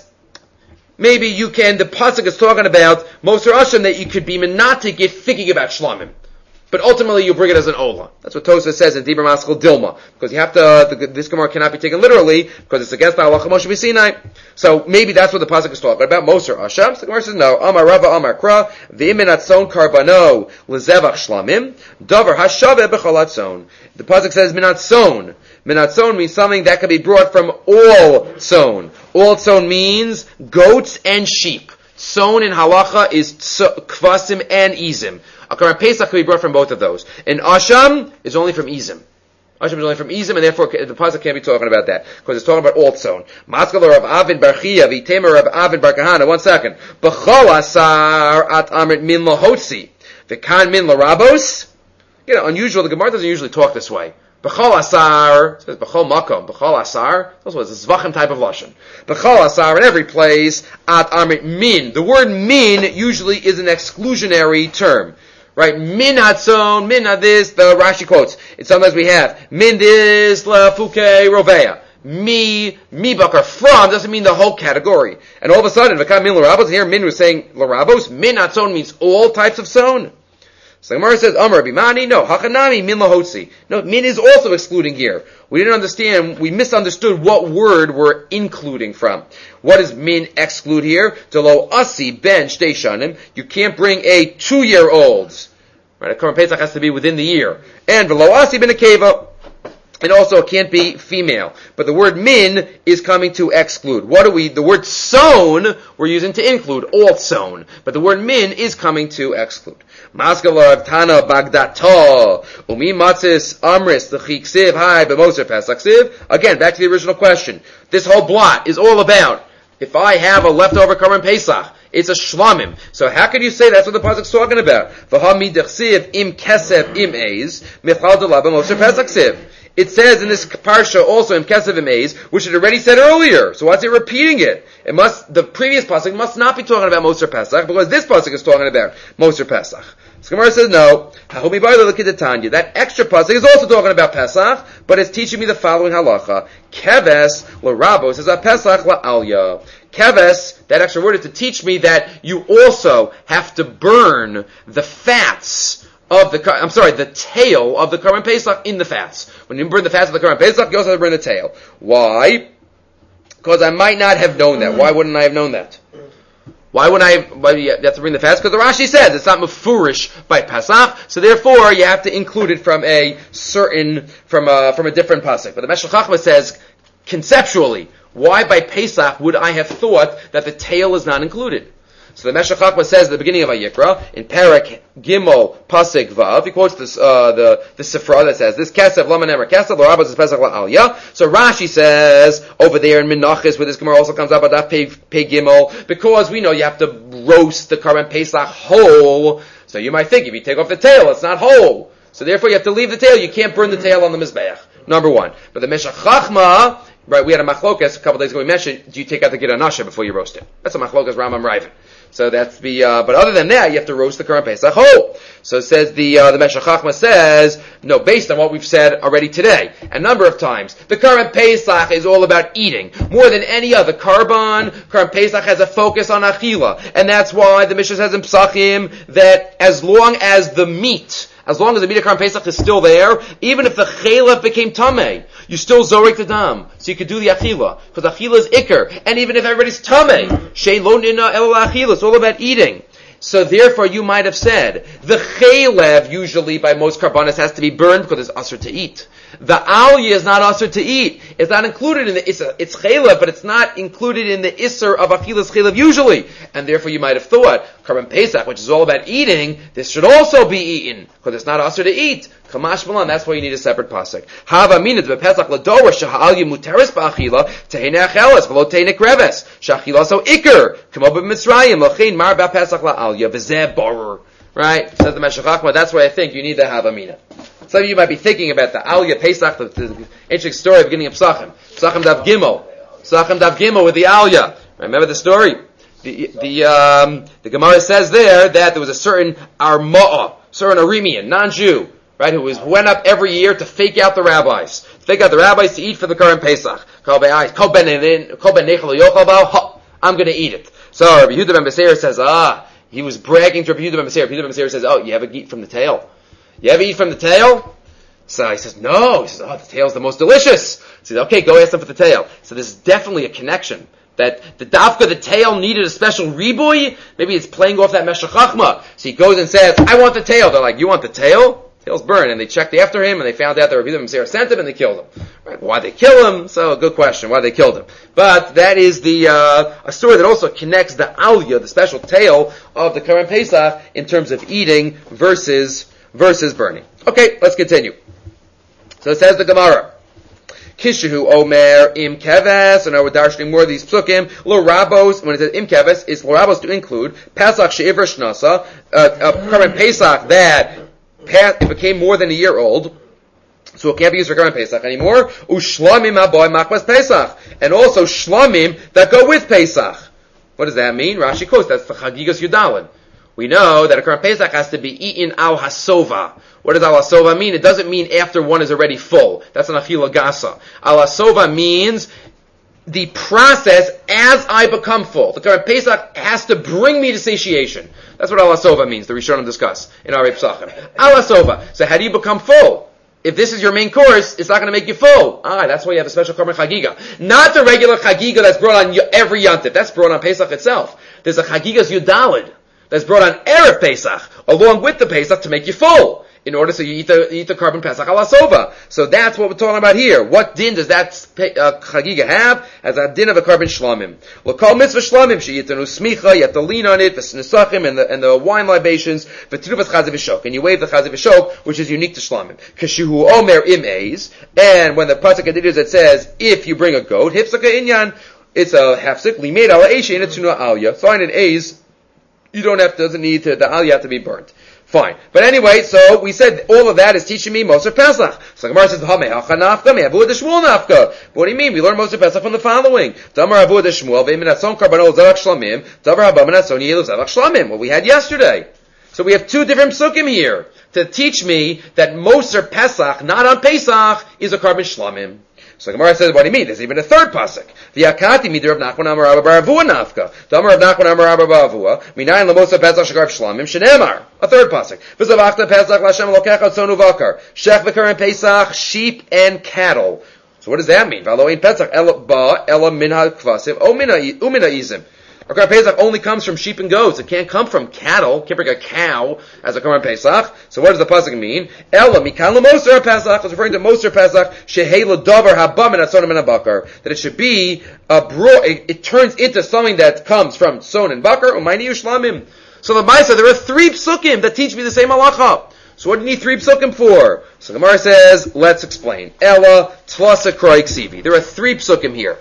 maybe you can, the pasuk is talking about Moser Asham that you could be menatik if thinking about Shlamim. But ultimately you bring it as an Ola. That's what Tosfos says in Dibur Maskal Dilma. Because you have to, the, this Gemara cannot be taken literally, because it's against the Halacha Moshe B'Sinai. So maybe that's what the pasuk is talking about, Moser Asham. So the Gemara says no. Amar Rava Amar Kra, V'iminatzon Karbano, L'zevach Shlamim, Davar Hashave B'chalatzon. The pasuk says Minatzon. Minatzon means something that can be brought from all tzon. All tzon means goats and sheep. Tzon in Halacha is kvasim and izim. A Karban Pesach can be brought from both of those. And Asham is only from Izim. Asham is only from Izim, and therefore the pasuk can't be talking about that, because it's talking about Alt Zone. Maskal Rav Avin Bar Chia, V'Temer Rav Avin Bar Kahana. One second. B'chol asar at amrit min lahotzi. V'kan min larabos. You know, unusual. The Gemara doesn't usually talk this way. B'chol asar, it says b'chol makom. B'chol asar, also is a zvachim type of lashon. B'chol asar in every place at amrit min. The word min usually is an exclusionary term. Right, min hatzon, min this, the Rashi quotes. It's sometimes we have, min this, la fuke rovea. Mi, mi bakar, from, doesn't mean the whole category. And all of a sudden, v'kam min l'rabos, here min was saying l'rabos, min hatzon means all types of zon. So the Gemara says, Amar bimani, no, hachanami min lahotzi. No, min is also excluding here. We didn't understand, we misunderstood what word we're including from. What does min exclude here? Delo asi ben shtei shanim. You can't bring a two-year-old. Right, a Korban Pesach has to be within the year. And velo asi ben akeva. And also it can't be female. But the word min is coming to exclude. What do we, the word son, we're using to include, all son. But the word min is coming to exclude. Maskalav Tana Bagdata Umi Matzis Amris the Chiksiv Hai B'Moser Pesaksiv. Again, back to the original question. This whole blot is all about if I have a leftover Korban Pesach, it's a shlamim. So how can you say that's what the pasuk's talking about? V'hamid dechsiv im kesef im eis michal dela b'Moser Pesaksiv. It says in this parsha also in Kesef im eis, which it already said earlier. So why is it repeating it? It must, the previous pasuk must not be talking about Moser Pesach, because this pasuk is talking about Moser Pesach. So Gemara says no. That extra pasuk is also talking about Pesach, but it's teaching me the following halacha: Keves l'rabos is a Pesach la'alya. Keves, that extra word is to teach me that you also have to burn the fats of the, I'm sorry, the tail of the Korban Pesach in the fats. When you burn the fats of the Korban Pesach, you also have to burn the tail. Why? Because I might not have known that. Why wouldn't I have known that? Why would I, why do you have to bring the fast? Because the Rashi says it's not mefurish by Pesach, so therefore you have to include it from a certain, from a, from a different pasuk. But the Meshech Chochmah says, conceptually, why by Pesach would I have thought that the tail is not included? So the Meshech Chochmah says at the beginning of Vayikra, in Perek Gimel Pasuk Vav, he quotes this, uh, the, the Sifra that says, this Kesef Lama Nemer Kesef, L'Rabbos is Pesach La'aliyah. So Rashi says, over there in Menachos, where this Gemara also comes up, Adaf Pei Gimel, because we know you have to roast the Karban Pesach whole, so you might think if you take off the tail, it's not whole. So therefore you have to leave the tail, you can't burn the tail on the Mizbeach. Number one. But the Meshech Chochmah, right, we had a machlokas a couple days ago, we mentioned, do you take out the Gid Anasha before you roast it? That's a machlokas Rambam Raven. So that's the, uh, but other than that, you have to roast the Karban Pesach whole. So it says the, uh, the Meshech Chochmah says, no, based on what we've said already today, a number of times, the Karban Pesach is all about eating. More than any other Karban, Karban Pesach has a focus on Achila. And that's why the Mishnah says in Psachim that as long as the meat, as long as the meat of Karban Pesach is still there, even if the Chelev became Tameh, you still Zorik the Dam. So you could do the Achila. Because Achila is Iker. And even if everybody's Tameh, Shein Lo Nina El Achila, it's all about eating. So therefore you might have said, the Chelev usually by most Karbanis has to be burned because it's usher to eat. The Aliyah is not usher to eat. It's not included in the Isser. It's Chelev, but it's not included in the Isser of Achilas Chelev usually. And therefore you might have thought, Karban Pesach, which is all about eating, this should also be eaten, because it's not usher to eat. Kamash Malan, that's why you need a separate pasuk. Hava minut bePesach lador shaha'aliyah muteres ba'achila tehene achelas v'lo tehene kreves sha'achila so iker kamo b'Mitzrayim lachein mar ba'Pesach la'aliyah v'zeh borer. Right? Says the Meshech Chochmah, that's why I think you need the Hava Mina. Some of you might be thinking about the Aliyah Pesach, the, the interesting story at the beginning of Psachim. Psachim Dav Gimel. Psachim Dav Gimel with the Aliyah. Remember the story? The, the, um, the Gemara says there that there was a certain Arma'ah, certain Aramean, non-Jew, right, who was, went up every year to fake out the rabbis. Fake out the rabbis to eat for the Karban Pesach. I'm going to eat it. So Rabbi Yehuda ben Beseir says, ah, he was bragging to Rabbi Yehuda ben Beseir. Rabbi Yehuda ben Beseir says, oh, you ever eat from the tail? You ever eat from the tail? So he says, no. He says, oh, the tail's the most delicious. He says, okay, go ask them for the tail. So there's definitely a connection. That the dafka, the tail needed a special riboy. Maybe it's playing off that Meshech Chochmah. So he goes and says, I want the tail. They're like, you want the tail? Tail's burned. And they checked after him and they found out that Rabbi Yehuda ben Beseir sent him and they killed him. Right? Why they kill him? So, good question. Why they killed him? But that is the, uh, a story that also connects the aliyah, the special tail of the Karban Pesach in terms of eating versus, versus burning. Okay, let's continue. So it says the Gemara. Kishahu Omer Im Keves, and now we're darshaning more of these psukim. Lo Rabos, when it says Im Keves, it's Lo Rabos to include Pesach She'ivra Shnasa, a Karban Pesach that it became more than a year old, so it can't be used for Karban Pesach anymore. Ushlamim Aboy Makbas Pesach, and also Shlamim that go with Pesach. What does that mean? Rashi quotes, that's the Chagigas Yudalin. We know that a Karban Pesach has to be eaten al hasova. What does al hasova mean? It doesn't mean after one is already full. That's an achila gasa. Al hasova means the process as I become full. The Karban Pesach has to bring me to satiation. That's what al hasova means, the Rishonim discuss in our Psachim. Al hasova. So how do you become full? If this is your main course, it's not going to make you full. Ah, that's why you have a special Karban Chagiga. Not the regular Chagiga that's brought on every Yontif. That's brought on Pesach itself. There's a Chagigas Yudalid that's brought on Erev Pesach, along with the Pesach to make you full. In order so you eat the, eat the Karban Pesach al hasova. So that's what we're talking about here. What din does that uh, Chagiga have? As a din of a Karban Shlamim. L'kol mitzvah Shlamim, she'yitanu smicha, you have to lean on it, the snesachim, and the, and the wine libations, v'truvas chazav v'shok. And you wave the chazav v'shok, which is unique to Shlamim. Kashihu omer im eis, and when the Pasuk continues, it says, if you bring a goat, hipsaka inyan, it's a hafsik, limeid ala eishi, and it's tuna alya. Fine, an eis, you don't have to, doesn't need to, the aliyah have to be burnt. Fine. But anyway, so we said all of that is teaching me Moser Pesach. So Gemara says, what do you mean? We learn Moser Pesach from the following. What we had yesterday. So we have two different psukim here to teach me that Moser Pesach, not on Pesach, is a Karban Shlamim. So Gemara says, what do you mean? There's even a third pasuk. V'yakati midir Rav Nachman amar Rabba bar Avua nafka. D'amar Rav Nachman amar Rabba bar Avua. Minayin lamosa pesach shagarv shlamim shenemar. A third pasuk. V'zavachta pesach l'Hashem Elokecha tzonu v'akar. Shech v'kar and pesach, sheep and cattle. So what does that mean? V'alo ein pesach ela ba ela min ha'kvasim o mina izim. Our Karban Pesach only comes from sheep and goats. It can't come from cattle. Can't bring a cow as a Karban Pesach. So what does the pasuk mean? Ella mikan l'moser Pesach. It's referring to Moser Pesach. Shehei l'davar haba min hasonim and habakar. That it should be a bro. It, it turns into something that comes from son and bakar. Umayni ushlamim. So the Maisa, there are three psukim that teach me the same halacha. So what do you need three psukim for? So Gemara says, let's explain. Ella tlasa kroik sivi. There are three psukim here.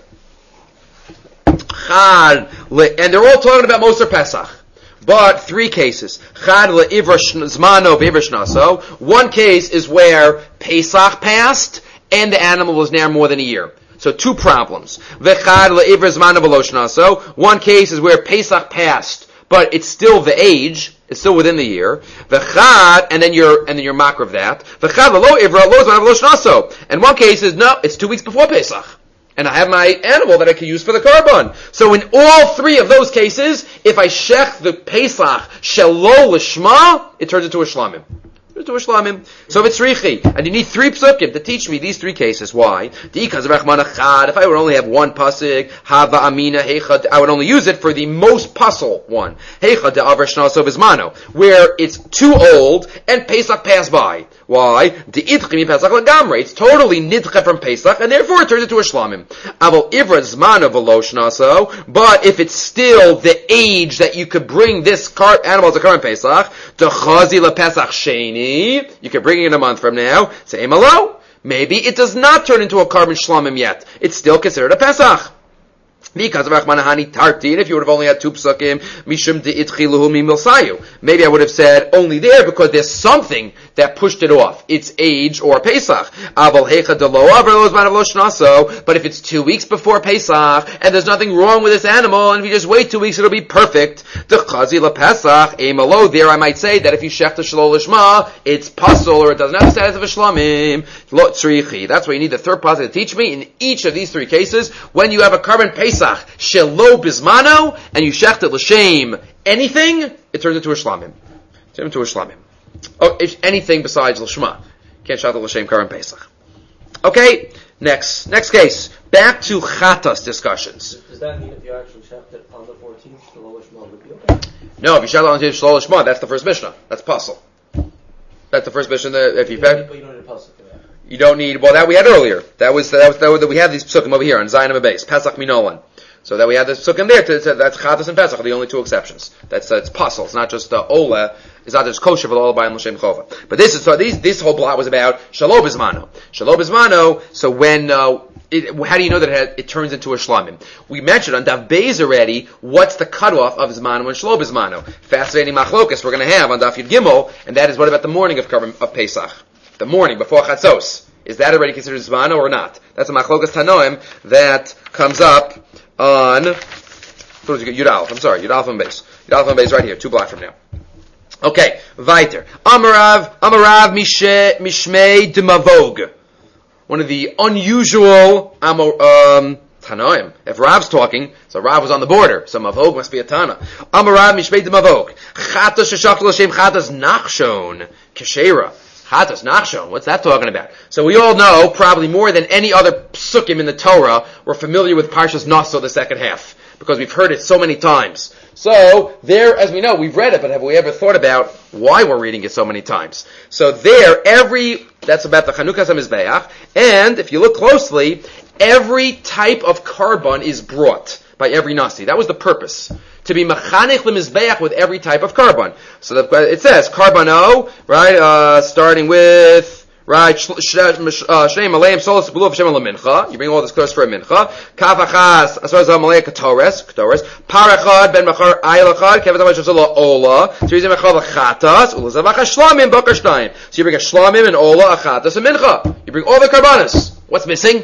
Chad, and they're all talking about Moser Pesach. But three cases. Chad le'ivra zmano v'ivra shnaso. One case is where Pesach passed and the animal was now more than a year. So two problems. V'chad le'ivra zmano v'lo shnaso. One case is where Pesach passed, but it's still the age, it's still within the year. V'chad, and then you're, and then you're makar of that. V'chad le'lo ivra lo zmano v'lo shnaso. And one case is, no, it's two weeks before Pesach. And I have my animal that I can use for the korban. So in all three of those cases, if I shech the Pesach shelo l'shma, it turns into a shlamim. To a shlamim. So if it's richi, and you need three psukim to teach me these three cases. Why? If I would only have one pasuk, hava amina heicha, I would only use it for the most puzzle one. Heicha de avar shnaso bizmano, where it's too old and Pesach passed by. Why? De idchimi Pesach lagamre. It's totally nidcha from Pesach, and therefore it turns into a shlamim. Aval ivra zmano v'lo shnaso, but if it's still the age that you could bring this car, animal to current Pesach, dechazi la Pesach sheni, you can bring it in a month from now. Say malo. Maybe it does not turn into a carbon shlamim yet. It's still considered a Pesach. Because of Rachmanahani Tartin, if you would have only had two psukim, Mishum de'itchiluhu mimilsayu. Maybe I would have said only there because there's something that pushed it off. It's age or Pesach. Aval hecha delo avros manav shnaso. But if it's two weeks before Pesach, and there's nothing wrong with this animal, and if you just wait two weeks, it'll be perfect. Dechazi la Pesach, emalo. There I might say that if you shech the shelo lishma, it's puzzle, or it doesn't have the status of a shlamim. Lo tzrichi. That's why you need the third pasuk to teach me. In each of these three cases, when you have a carbon Pesach, shelo bizmano, and you shecht it l'shem anything, it turns into a shlamim. It turns into a shlamim. Oh, if anything besides l'shma. Can't shecht it l'shem karan pesach. Okay, next, next case. Back to chatas discussions. Does that mean if you actually shecht it on the fourteenth, shelo l'shma would be okay? No, if you shecht it on the shelo l'shma, that's the first mishnah. That's puzzle. That's the first mishnah that if you, you don't need, but you don't need a puzzle for that. You don't need, well, that we had earlier. That was, that was, that was, we have these psukim over here on Zion of a base. Pesach minolan. So that we had this psukim there, to, to, that's Chatas and Pesach are the only two exceptions. That's, uh, it's puzzle. It's not just, uh, Ola. It's not just kosher for the Ola by L'Shem Chova. But this is, so these, this whole plot was about Shelo Bizmano. Shelo Bizmano, so when, uh, it, how do you know that it, has, it turns into a shlamim? We mentioned on Daf Beis already, what's the cutoff of Zmano and Shelo Bizmano. Fascinating machlokas we're going to have on Daf Yud Gimel, and that is what about the morning of, of Pesach? The morning, before Chatzos. Is that already considered Zmano or not? That's a machlokas Tanoim that comes up on Yud Aleph. I'm sorry, Yud Aleph and Beis. Yud Aleph and Beis right here, two blocks from now. Okay, weiter. Amarav, Amarav Mishmei Demavog. One of the unusual um, Tanoim. If Rav's talking, so Rav was on the border, so Mavog must be a Tana. Amarav Mishmei Demavog. Chatas Sheshachta L'Shem Chatas Nachshon Keshera. Chatas Nachshon, what's that talking about? So we all know, probably more than any other psukim in the Torah, we're familiar with Parshas Naso, the second half, because we've heard it so many times. So, there, as we know, we've read it, but have we ever thought about why we're reading it so many times? So there, every, that's about the Chanukas HaMizbeach, and if you look closely, every type of korban is brought by every Nasi. That was the purpose. To be mechanech lemizbeach with every type of korban. So the, it says karbano, right? Uh, starting with right shnei maleim solos b'luv shem lemincha. You bring all this close for a mincha. Kavachas as far as malei ketores, ketores. Parachad ben machar aylachad kevet amash shelo ola. So you bring mechal chatas ulazavach shlamim bakar shnayim. So you bring a shlamim and ola, a chatas and mincha. You bring all the karbanos. What's missing?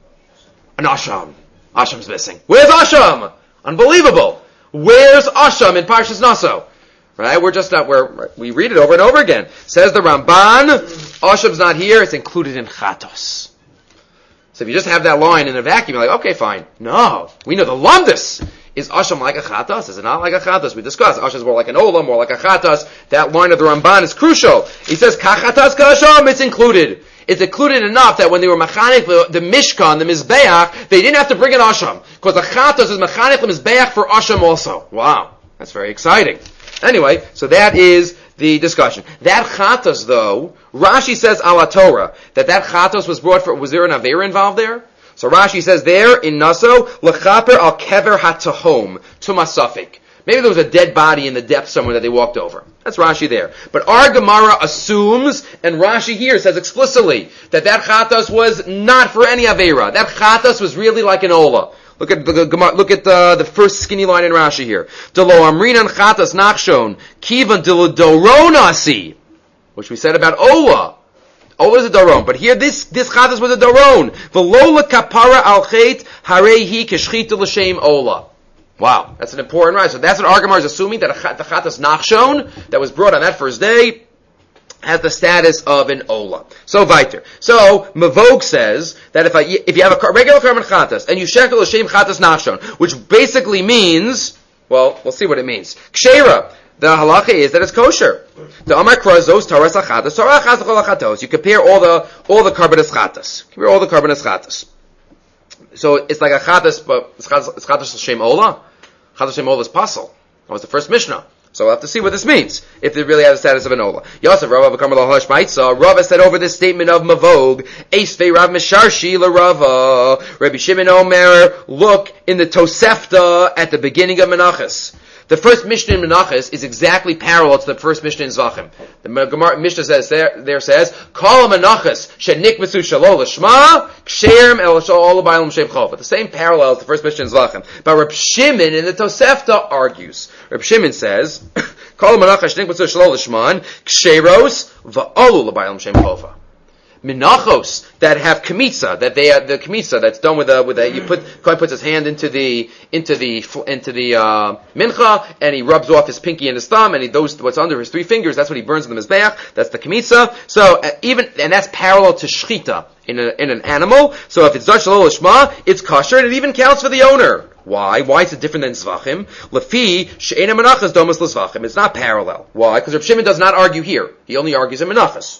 An asham. Asham's missing. Where's Asham? Unbelievable. Where's Asham in Parshas Naso? Right? We're just not where we read it over and over again. Says the Ramban, Asham's not here, it's included in Chatos. So if you just have that line in a vacuum, you're like, okay, fine. No. We know the Lumdus Is Asham like a chatas? Is it not like a chatas? We discussed. Asham is more like an ola, more like a chatas. That line of the Ramban is crucial. He says, kachatas kasham, it's included. It's included enough that when they were mechanik, the, the Mishkan, the Mizbeach, they didn't have to bring an Asham. Because the chatas is mechanik, the Mizbeach for Asham also. Wow. That's very exciting. Anyway, so that is the discussion. That chatas, though, Rashi says ala Torah, that that chatas was brought for, was there an Avera involved there? So Rashi says there in Naso, lechaper al kever hatahom, tumasafik. Maybe there was a dead body in the depths somewhere that they walked over. That's Rashi there. But our Gemara assumes, and Rashi here says explicitly, that that chatas was not for any Avera. That chatas was really like an ola. Look at the look at the, the first skinny line in Rashi here. Delo amrinan chatas nachshon kivan delo doronasi, which we said about ola. Ola is a doron, but here this this chatas was a doron. V'lola kapara al chet harehi keshchita l'shem ola. Wow, that's an important right. So that's what Argamar is assuming, that a, the chatas nachshon that was brought on that first day has the status of an ola. So weiter. So Mavog says that if I, if you have a regular carbon chatas and you shekel l'shem chatas nachshon, which basically means, well, we'll see what it means. Kshera. The halacha is that it's kosher. The Amar Krazos Taras Achatas Torah Chazachol Achatos. You compare all the all the karbanos chatas. Compare all the karbanos chatas. So it's like a chatas, but it's chatas l'shem ola. Chatas l'shem ola is pasal. That was the first Mishnah. So we'll have to see what this means, if it really has the status of an ola. Yosef Rava v'kamar l'halash ma'itza. Rava said over this statement of Mavog, Eisvei Rav Misharshi l'Rava. Rabbi Shimon Omer, look in the Tosefta at the beginning of Menachos. The first Mishnah in Menachos is exactly parallel to the first Mishnah in Zvachim. The Gemara Mishnah says there, there says, Kol Menachos shenikvesu shalo l'shma ksherim el shalo l'bayim l'shem chova. The same parallel as the first Mishnah in Zvachim. But Reb Shimon in the Tosefta argues. Reb Shimon says, Kol Menachos shenikvesu shalo l'shma ksheros va'olu l'bayim l'shem chova. Menachos that have kmitza, that they are the kmitza that's done with a with a you put Kohen puts his hand into the into the into the uh, mincha and he rubs off his pinky and his thumb and he those what's under his three fingers. That's what he burns in the mizbeach. That's the kmitza. So uh, even and that's parallel to shchita in a, in an animal. So if it's done shalol lishma, it's kosher and it even counts for the owner. Why? Why is it different than zvachim? Lefi she'ena menachos domas l'zvachim. It's not parallel. Why? Because Reb Shimon does not argue here. He only argues in menachos.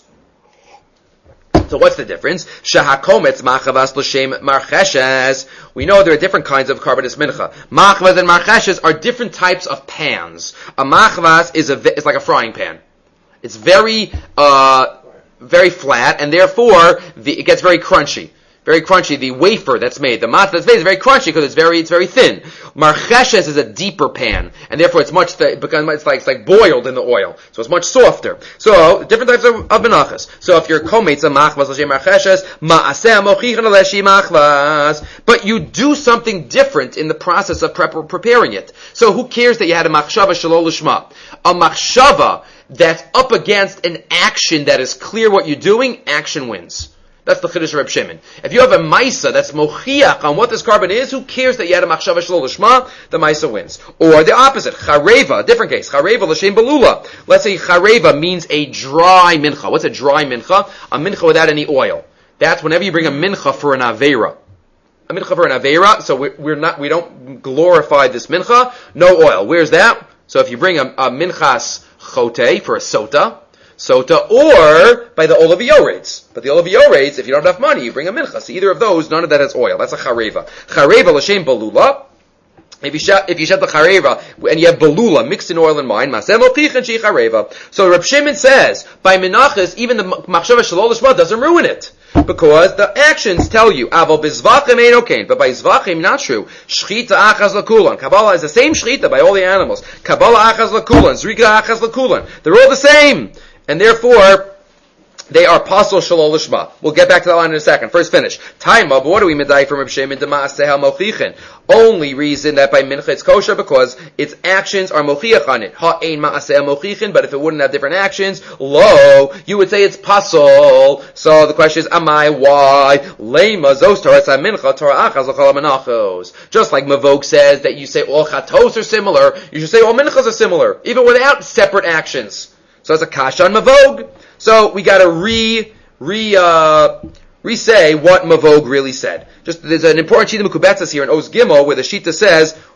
So what's the difference? Shahakometz machavas l'shem marcheshes. We know there are different kinds of karbanos mincha. Machavas and marcheshes are different types of pans. A machavas is a is like a frying pan. It's very uh very flat, and therefore the, it gets very crunchy. Very crunchy. The wafer that's made, the matzah that's made, is very crunchy because it's very, it's very thin. Marcheshes is a deeper pan, and therefore it's much, th- because it's like, it's like boiled in the oil, so it's much softer. So different types of, of menachas. So if you're kometz a machvas l'shem marcheshes, ma'aseh mochichan l'shi machvas, but you do something different in the process of prep- preparing it. So who cares that you had a machshava shalol l'shma? A machshava that's up against an action that is clear what you're doing, action wins. That's the Chiddush of Reb Shimon. If you have a Maisa that's mochiach on what this carbon is, who cares that you had a Machshava Shalol Lishma? The Maisa wins. Or the opposite, Chareva, different case, Chareva L'Shem Belula. Let's say Chareva means a dry mincha. What's a dry mincha? A mincha without any oil. That's whenever you bring a mincha for an Aveira. A mincha for an Aveira, so we're, we're not, we don't glorify this mincha, no oil. Where's that? So if you bring a, a minchas chote for a sota, Sota, or by the Olav Yoreds. But the Olav Yoreds, if you don't have enough money, you bring a mincha. So either of those, none of that has oil. That's a chareva. Chareva l'shem balula. If you shut, if you shut the chareva, and you have balula mixed in oil and wine, masem ochich and she chareva. So Reb Shimon says, by menachas, even the machshava shalol l'shma doesn't ruin it. Because the actions tell you, aval bizvachim ain't okay, but by zvachim not true. Shchita achaz lakulan. Kabbalah is the same shchita by all the animals. Kabbalah achaz lakulan. Zrika achaz lakulan. They're all the same. And therefore, they are pasol shalol lishma. We'll get back to that line in a second. First finish. Taima, but what do we medai from Reb Shimon to ma'aseh mochichin? Only reason that by mincha it's kosher because its actions are mochiach on it. Ha'ein ma'aseh mochichin, but if it wouldn't have different actions, lo, you would say it's pasol. So the question is, amai, why? Lema zos torah mincha torah achaz l'chol menachos. Just like Mavog says that you say all chatos are similar, you should say all minchas are similar, even without separate actions. So it's a kasha on Mavog. So we got to re re uh, re say what Mavog really said. Just there's an important shita mekubetzas here in Oz Gimel where the shita says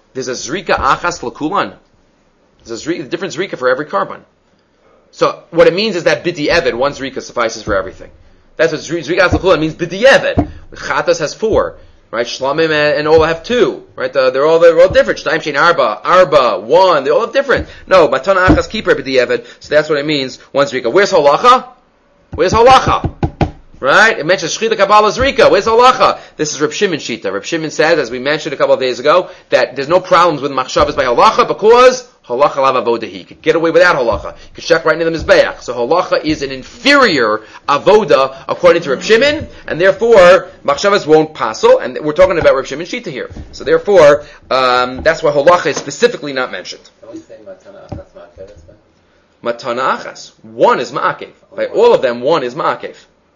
there's a zrika achas l'kulan. There's a zrika, different zrika for every carbon. So what it means is that b'di'evet, one zrika suffices for everything. That's what zrika achas l'kulan means. B'di'evet. Chatas has four, right? Shlamim and, and Ola have two, right? Uh, they're all they're all different. Shtaim shein arba, arba, one. They all have different. No, matana achas keeper b'di'evet. So that's what it means. One zrika. Where's halacha? Where's halacha? Right? It mentions Shchita Kabbalah Zrika. Where's halacha? This is Reb Shimon Shita. Reb Shimon says, as we mentioned a couple of days ago, that there's no problems with machshavas by halacha because halacha lav avoda. He could get away without halacha. He could check right into the mizbeach. So halacha is an inferior avoda according to Reb Shimon, and therefore machshavas won't passel. And we're talking about Reb Shimon Shita here. So therefore, um, that's why halacha is specifically not mentioned. Can we say matana achas ma'akev? Matana achas. One is ma'akev. By all of them, one is ma'akev.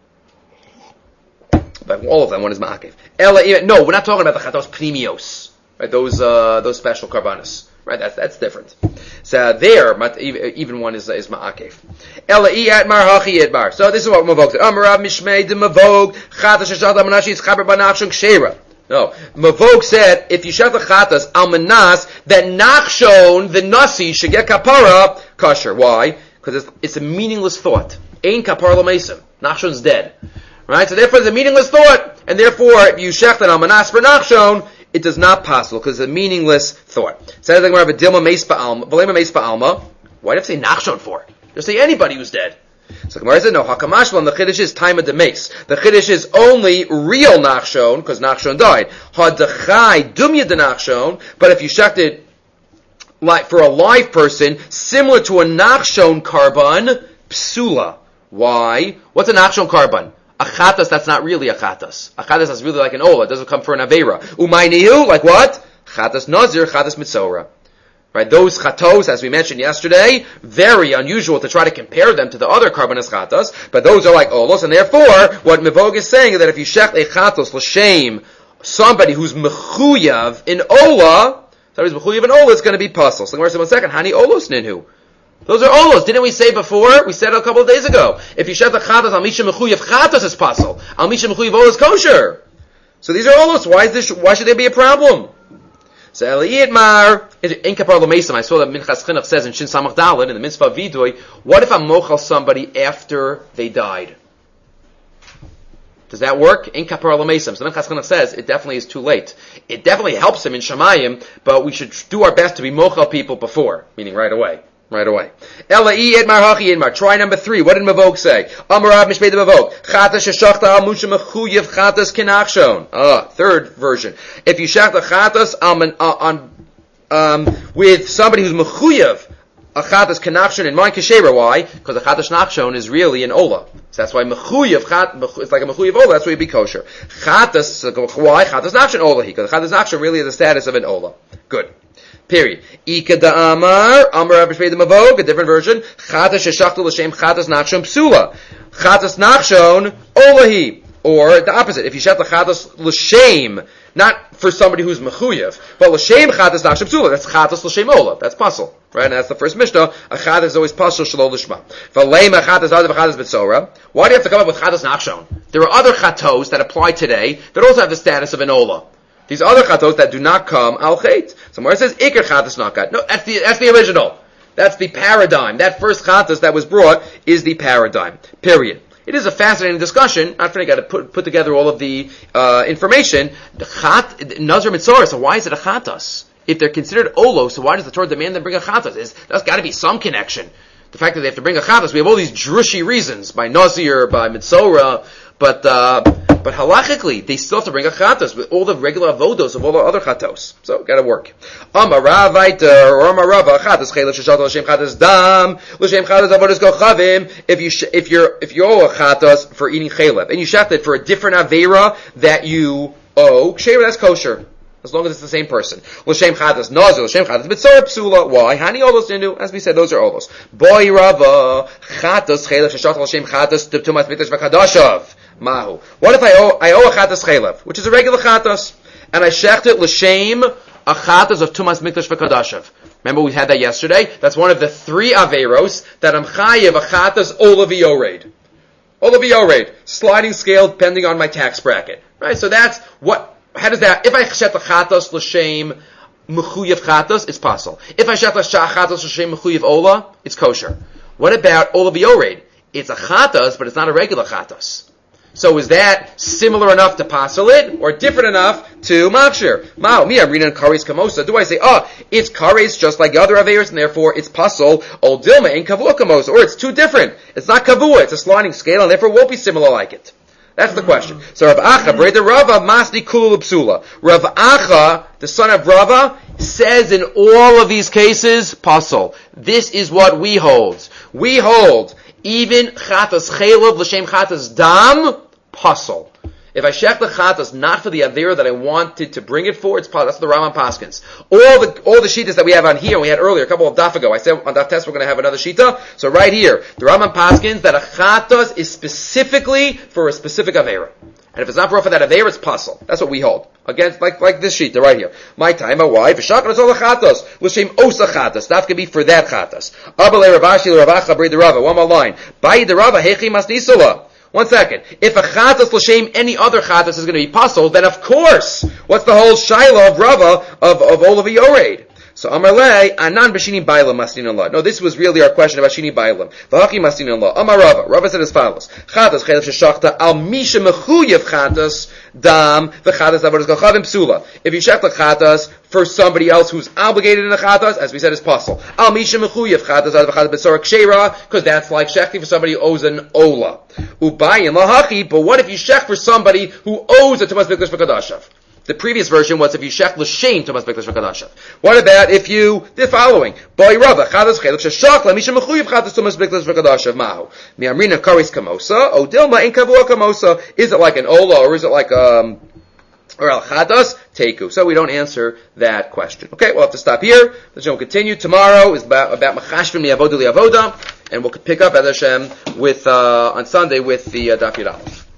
By all of them, one is ma'akev. No, we're not talking about the chatos primios, right? Those uh, those special karbanos, right? That's that's different. So there, even one is is ma'akev. Elai atmar hachi etmar. So this is what Mavog said. Amarav mishmei de Mavog chatas sheshat amanashi chaber banachshon kshera. No, Mavog said if you shut the chatas almanas, that nachshon the nasi should get kapara kosher. Why? Because it's, it's a meaningless thought. Ein kapara l'mesim. Nachshon's dead. Right? So therefore it's a meaningless thought, and therefore if you shechted al manas for nachshon, it does not possible because it's a meaningless thought. Says like we have a dilma meis ba'alma, v'lema meis ba'alma. Why do you have to say nachshon for? Just say anybody who's dead. So Gemara said no. Hakamashlam, the chiddush is time of the mace. The chiddush is only real nachshon because nachshon died. Hadachai dumya de nachshon. But if you shechted like for a live person, similar to a nachshon karban, psula. Why? What's a nachshon karban? A chatas, that's not really a chatas. A chatas is really like an ola. It doesn't come for an avera. Umaynihu, like what? Chatas nazir, chatas mitzora. Right? Those chatos, as we mentioned yesterday, very unusual to try to compare them to the other karbanas chatas, but those are like olos, and therefore, what Mivog is saying is that if you shech a chatos l'shem, somebody who's mechuyav in ola, somebody who's mechuyav in ola is going to be puzzle. So, one second, hani olos ninhu. Those are olos. Didn't we say before? We said a couple of days ago. If you shut the chatas, al misha mechuyev chatas is pasul. Al misha mechuyev olos kosher. So these are olos. Why is this? Why should there be a problem? So Eliyid Mar in kapar l'meisam. I saw that Minchas Chinuch says in Shin Samach Daled in the mitzvah vidoy. What if I mochal somebody after they died? Does that work? In kapar l'meisam. So Minchas Chinuch says it definitely is too late. It definitely helps him in Shemayim, but we should do our best to be mochal people before, meaning right away. Right away. Elai edmar hachi edmar. Try number three. What did Mavog say? Amarav mishmei de Mavog. Chatas sheshachta al musha mechuyev chatas kinachshon. Ah, third version. If you shachta chatas on on um with somebody who's mechuyev a chatas kinachshon in mind kashera. Why? Because the chatas nachshon is really an ola. So that's why mechuyev chat. It's like a mechuyev ola. That's why it'd be kosher. Chatas. Why chatas nachshon ola? Because the chatas nachshon really is the status of an ola. Good. Period. Ika da amar, amar abishmei de Mavog, a different version. Chatas sheshachtu l'shem chatas nachshon psula. Chatas nachshon olahi. Or the opposite. If you shet the chatas l'shem, not for somebody who's mechuyev, but l'shem chatas nachshon psula. That's chatas l'shem ola. That's pasul. Right? And that's the first Mishnah. A chatas is always pasul shelo l'shma. V'leima chatas adav chatas b'tzora. Why do you have to come up with chatas nachshon? There are other chatos that apply today that also have the status of an ola. These other chatos that do not come al chait. So Mara says ikar chatas nakat. No, that's the that's the original. That's the paradigm. That first chatas that was brought is the paradigm. Period. It is a fascinating discussion. After I got to put put together all of the uh, information, the chat nazar mitzora. So why is it a chatas? If they're considered olos, so why does the Torah demand them bring a chatas? Is there's got to be some connection. The fact that they have to bring a chatas, we have all these drushy reasons by nazir, by mitzora, but. Uh, But halachically, they still have to bring a chatos with all the regular avodos of all the other chatos. So, gotta work. Amaravaita, or amarava, chatos chaylev sheshat l'shem chatos dam, l'shem chatos avodos kochavim, if you, sh- if you're, if you owe a chatos for eating chaylev, and you shafted for a different avera that you owe, ksheira, that's kosher. As long as it's the same person. L'shem chatos nazir, l'shem chatos mitzora psula. Why? Hani olos inu. As we said, those are olos. Boy rava, chatos chaylev sheshat l'shem chatos tumas mikdash v'kadashav. Mahu. What if I owe, I owe a chatas chaylev, which is a regular chatas, and I shecht it l'shem a chatas of tumas mikdash v'kadashav. Remember we had that yesterday? That's one of the three averos that I'm chayev a chatas olavi oreid. Olavi oreid. Sliding scale depending on my tax bracket. Right? So that's what, how does that, if I shecht a chatas l'shem mechuyev chatos, it's possible. If I shech l'shach chatos l'shem mechuyev ola, it's kosher. What about ola v'yored? It's a chatos, but it's not a regular chatos. So is that similar enough to passel it, or different enough to machshir? Mao, me, I'm reading kares kamosa. Do I say, oh, it's kares just like the other aveiros, and therefore it's passel, ol dilma in kavua kamosa, or it's too different. It's not kavua, it's a sliding scale, and therefore it won't be similar like it. That's the question. So Rav Acha, Breda Rava, Masni Kulu Psula. Rav Acha, the son of Rava, says in all of these cases, passel. This is what we hold. We hold even chatas chelav l'shem chatas dam, passel. If I shech the chatas not for the avera that I wanted to bring it for, it's passel. That's the Rambam Paskins. All the all the shitas that we have on here, we had earlier, a couple of daf ago. I said on daf test we're going to have another shita. So right here, the Rambam Paskins that a chatas is specifically for a specific avera. And if it's not brought for that avera, it's passel. That's what we hold. Again, like like this shita right here. My time, my wife, v'shachar all the chatas l'shem osa chatas. That can be for that chatas. Abale Ravashi l'Ravacha b'rei Rava. One more line. Bayi the Rava hechi masnisula. One second. If a chatas l'shem any other chatas is going to be passel, then of course, what's the whole shaila of Rava of of Olav Yored? So Amar Le, Anan b'shini bailam masnin Allah. No, this was really our question about shini bailam. V'haki masnin Allah. Amar Rava. Rava said as follows: Chatas chelav sheshachta al misha mechuyev chatas dam v'chatas avodas kachavim psula. If you shech the chatas for somebody else who's obligated in the chatas, as we said, is passel. Al misha mechuyev chatas v'chatas b'tzorah kshera, because that's like shechting for somebody who owes an ola. Ubayin lahaki. But what if you shech for somebody who owes a tumas mikdash v'kadashav? The previous version was if you shech l'shem tumas mikdash v'kadashav. What about if you the following? Boy Rava chadas chelak sheshach la misha mechuyev chatas tumas mikdash v'kadashav mahu mi'amrina karis kamosa odilma in kavua kamosa. Is it like an ola or is it like um or al chadas teku? So we don't answer that question. Okay, we'll have to stop here. Let's continue. Tomorrow is about about machashvim li'avoda li'avoda, and we'll pick up as Hashem with uh, on Sunday with the uh, Daf Yud Aleph.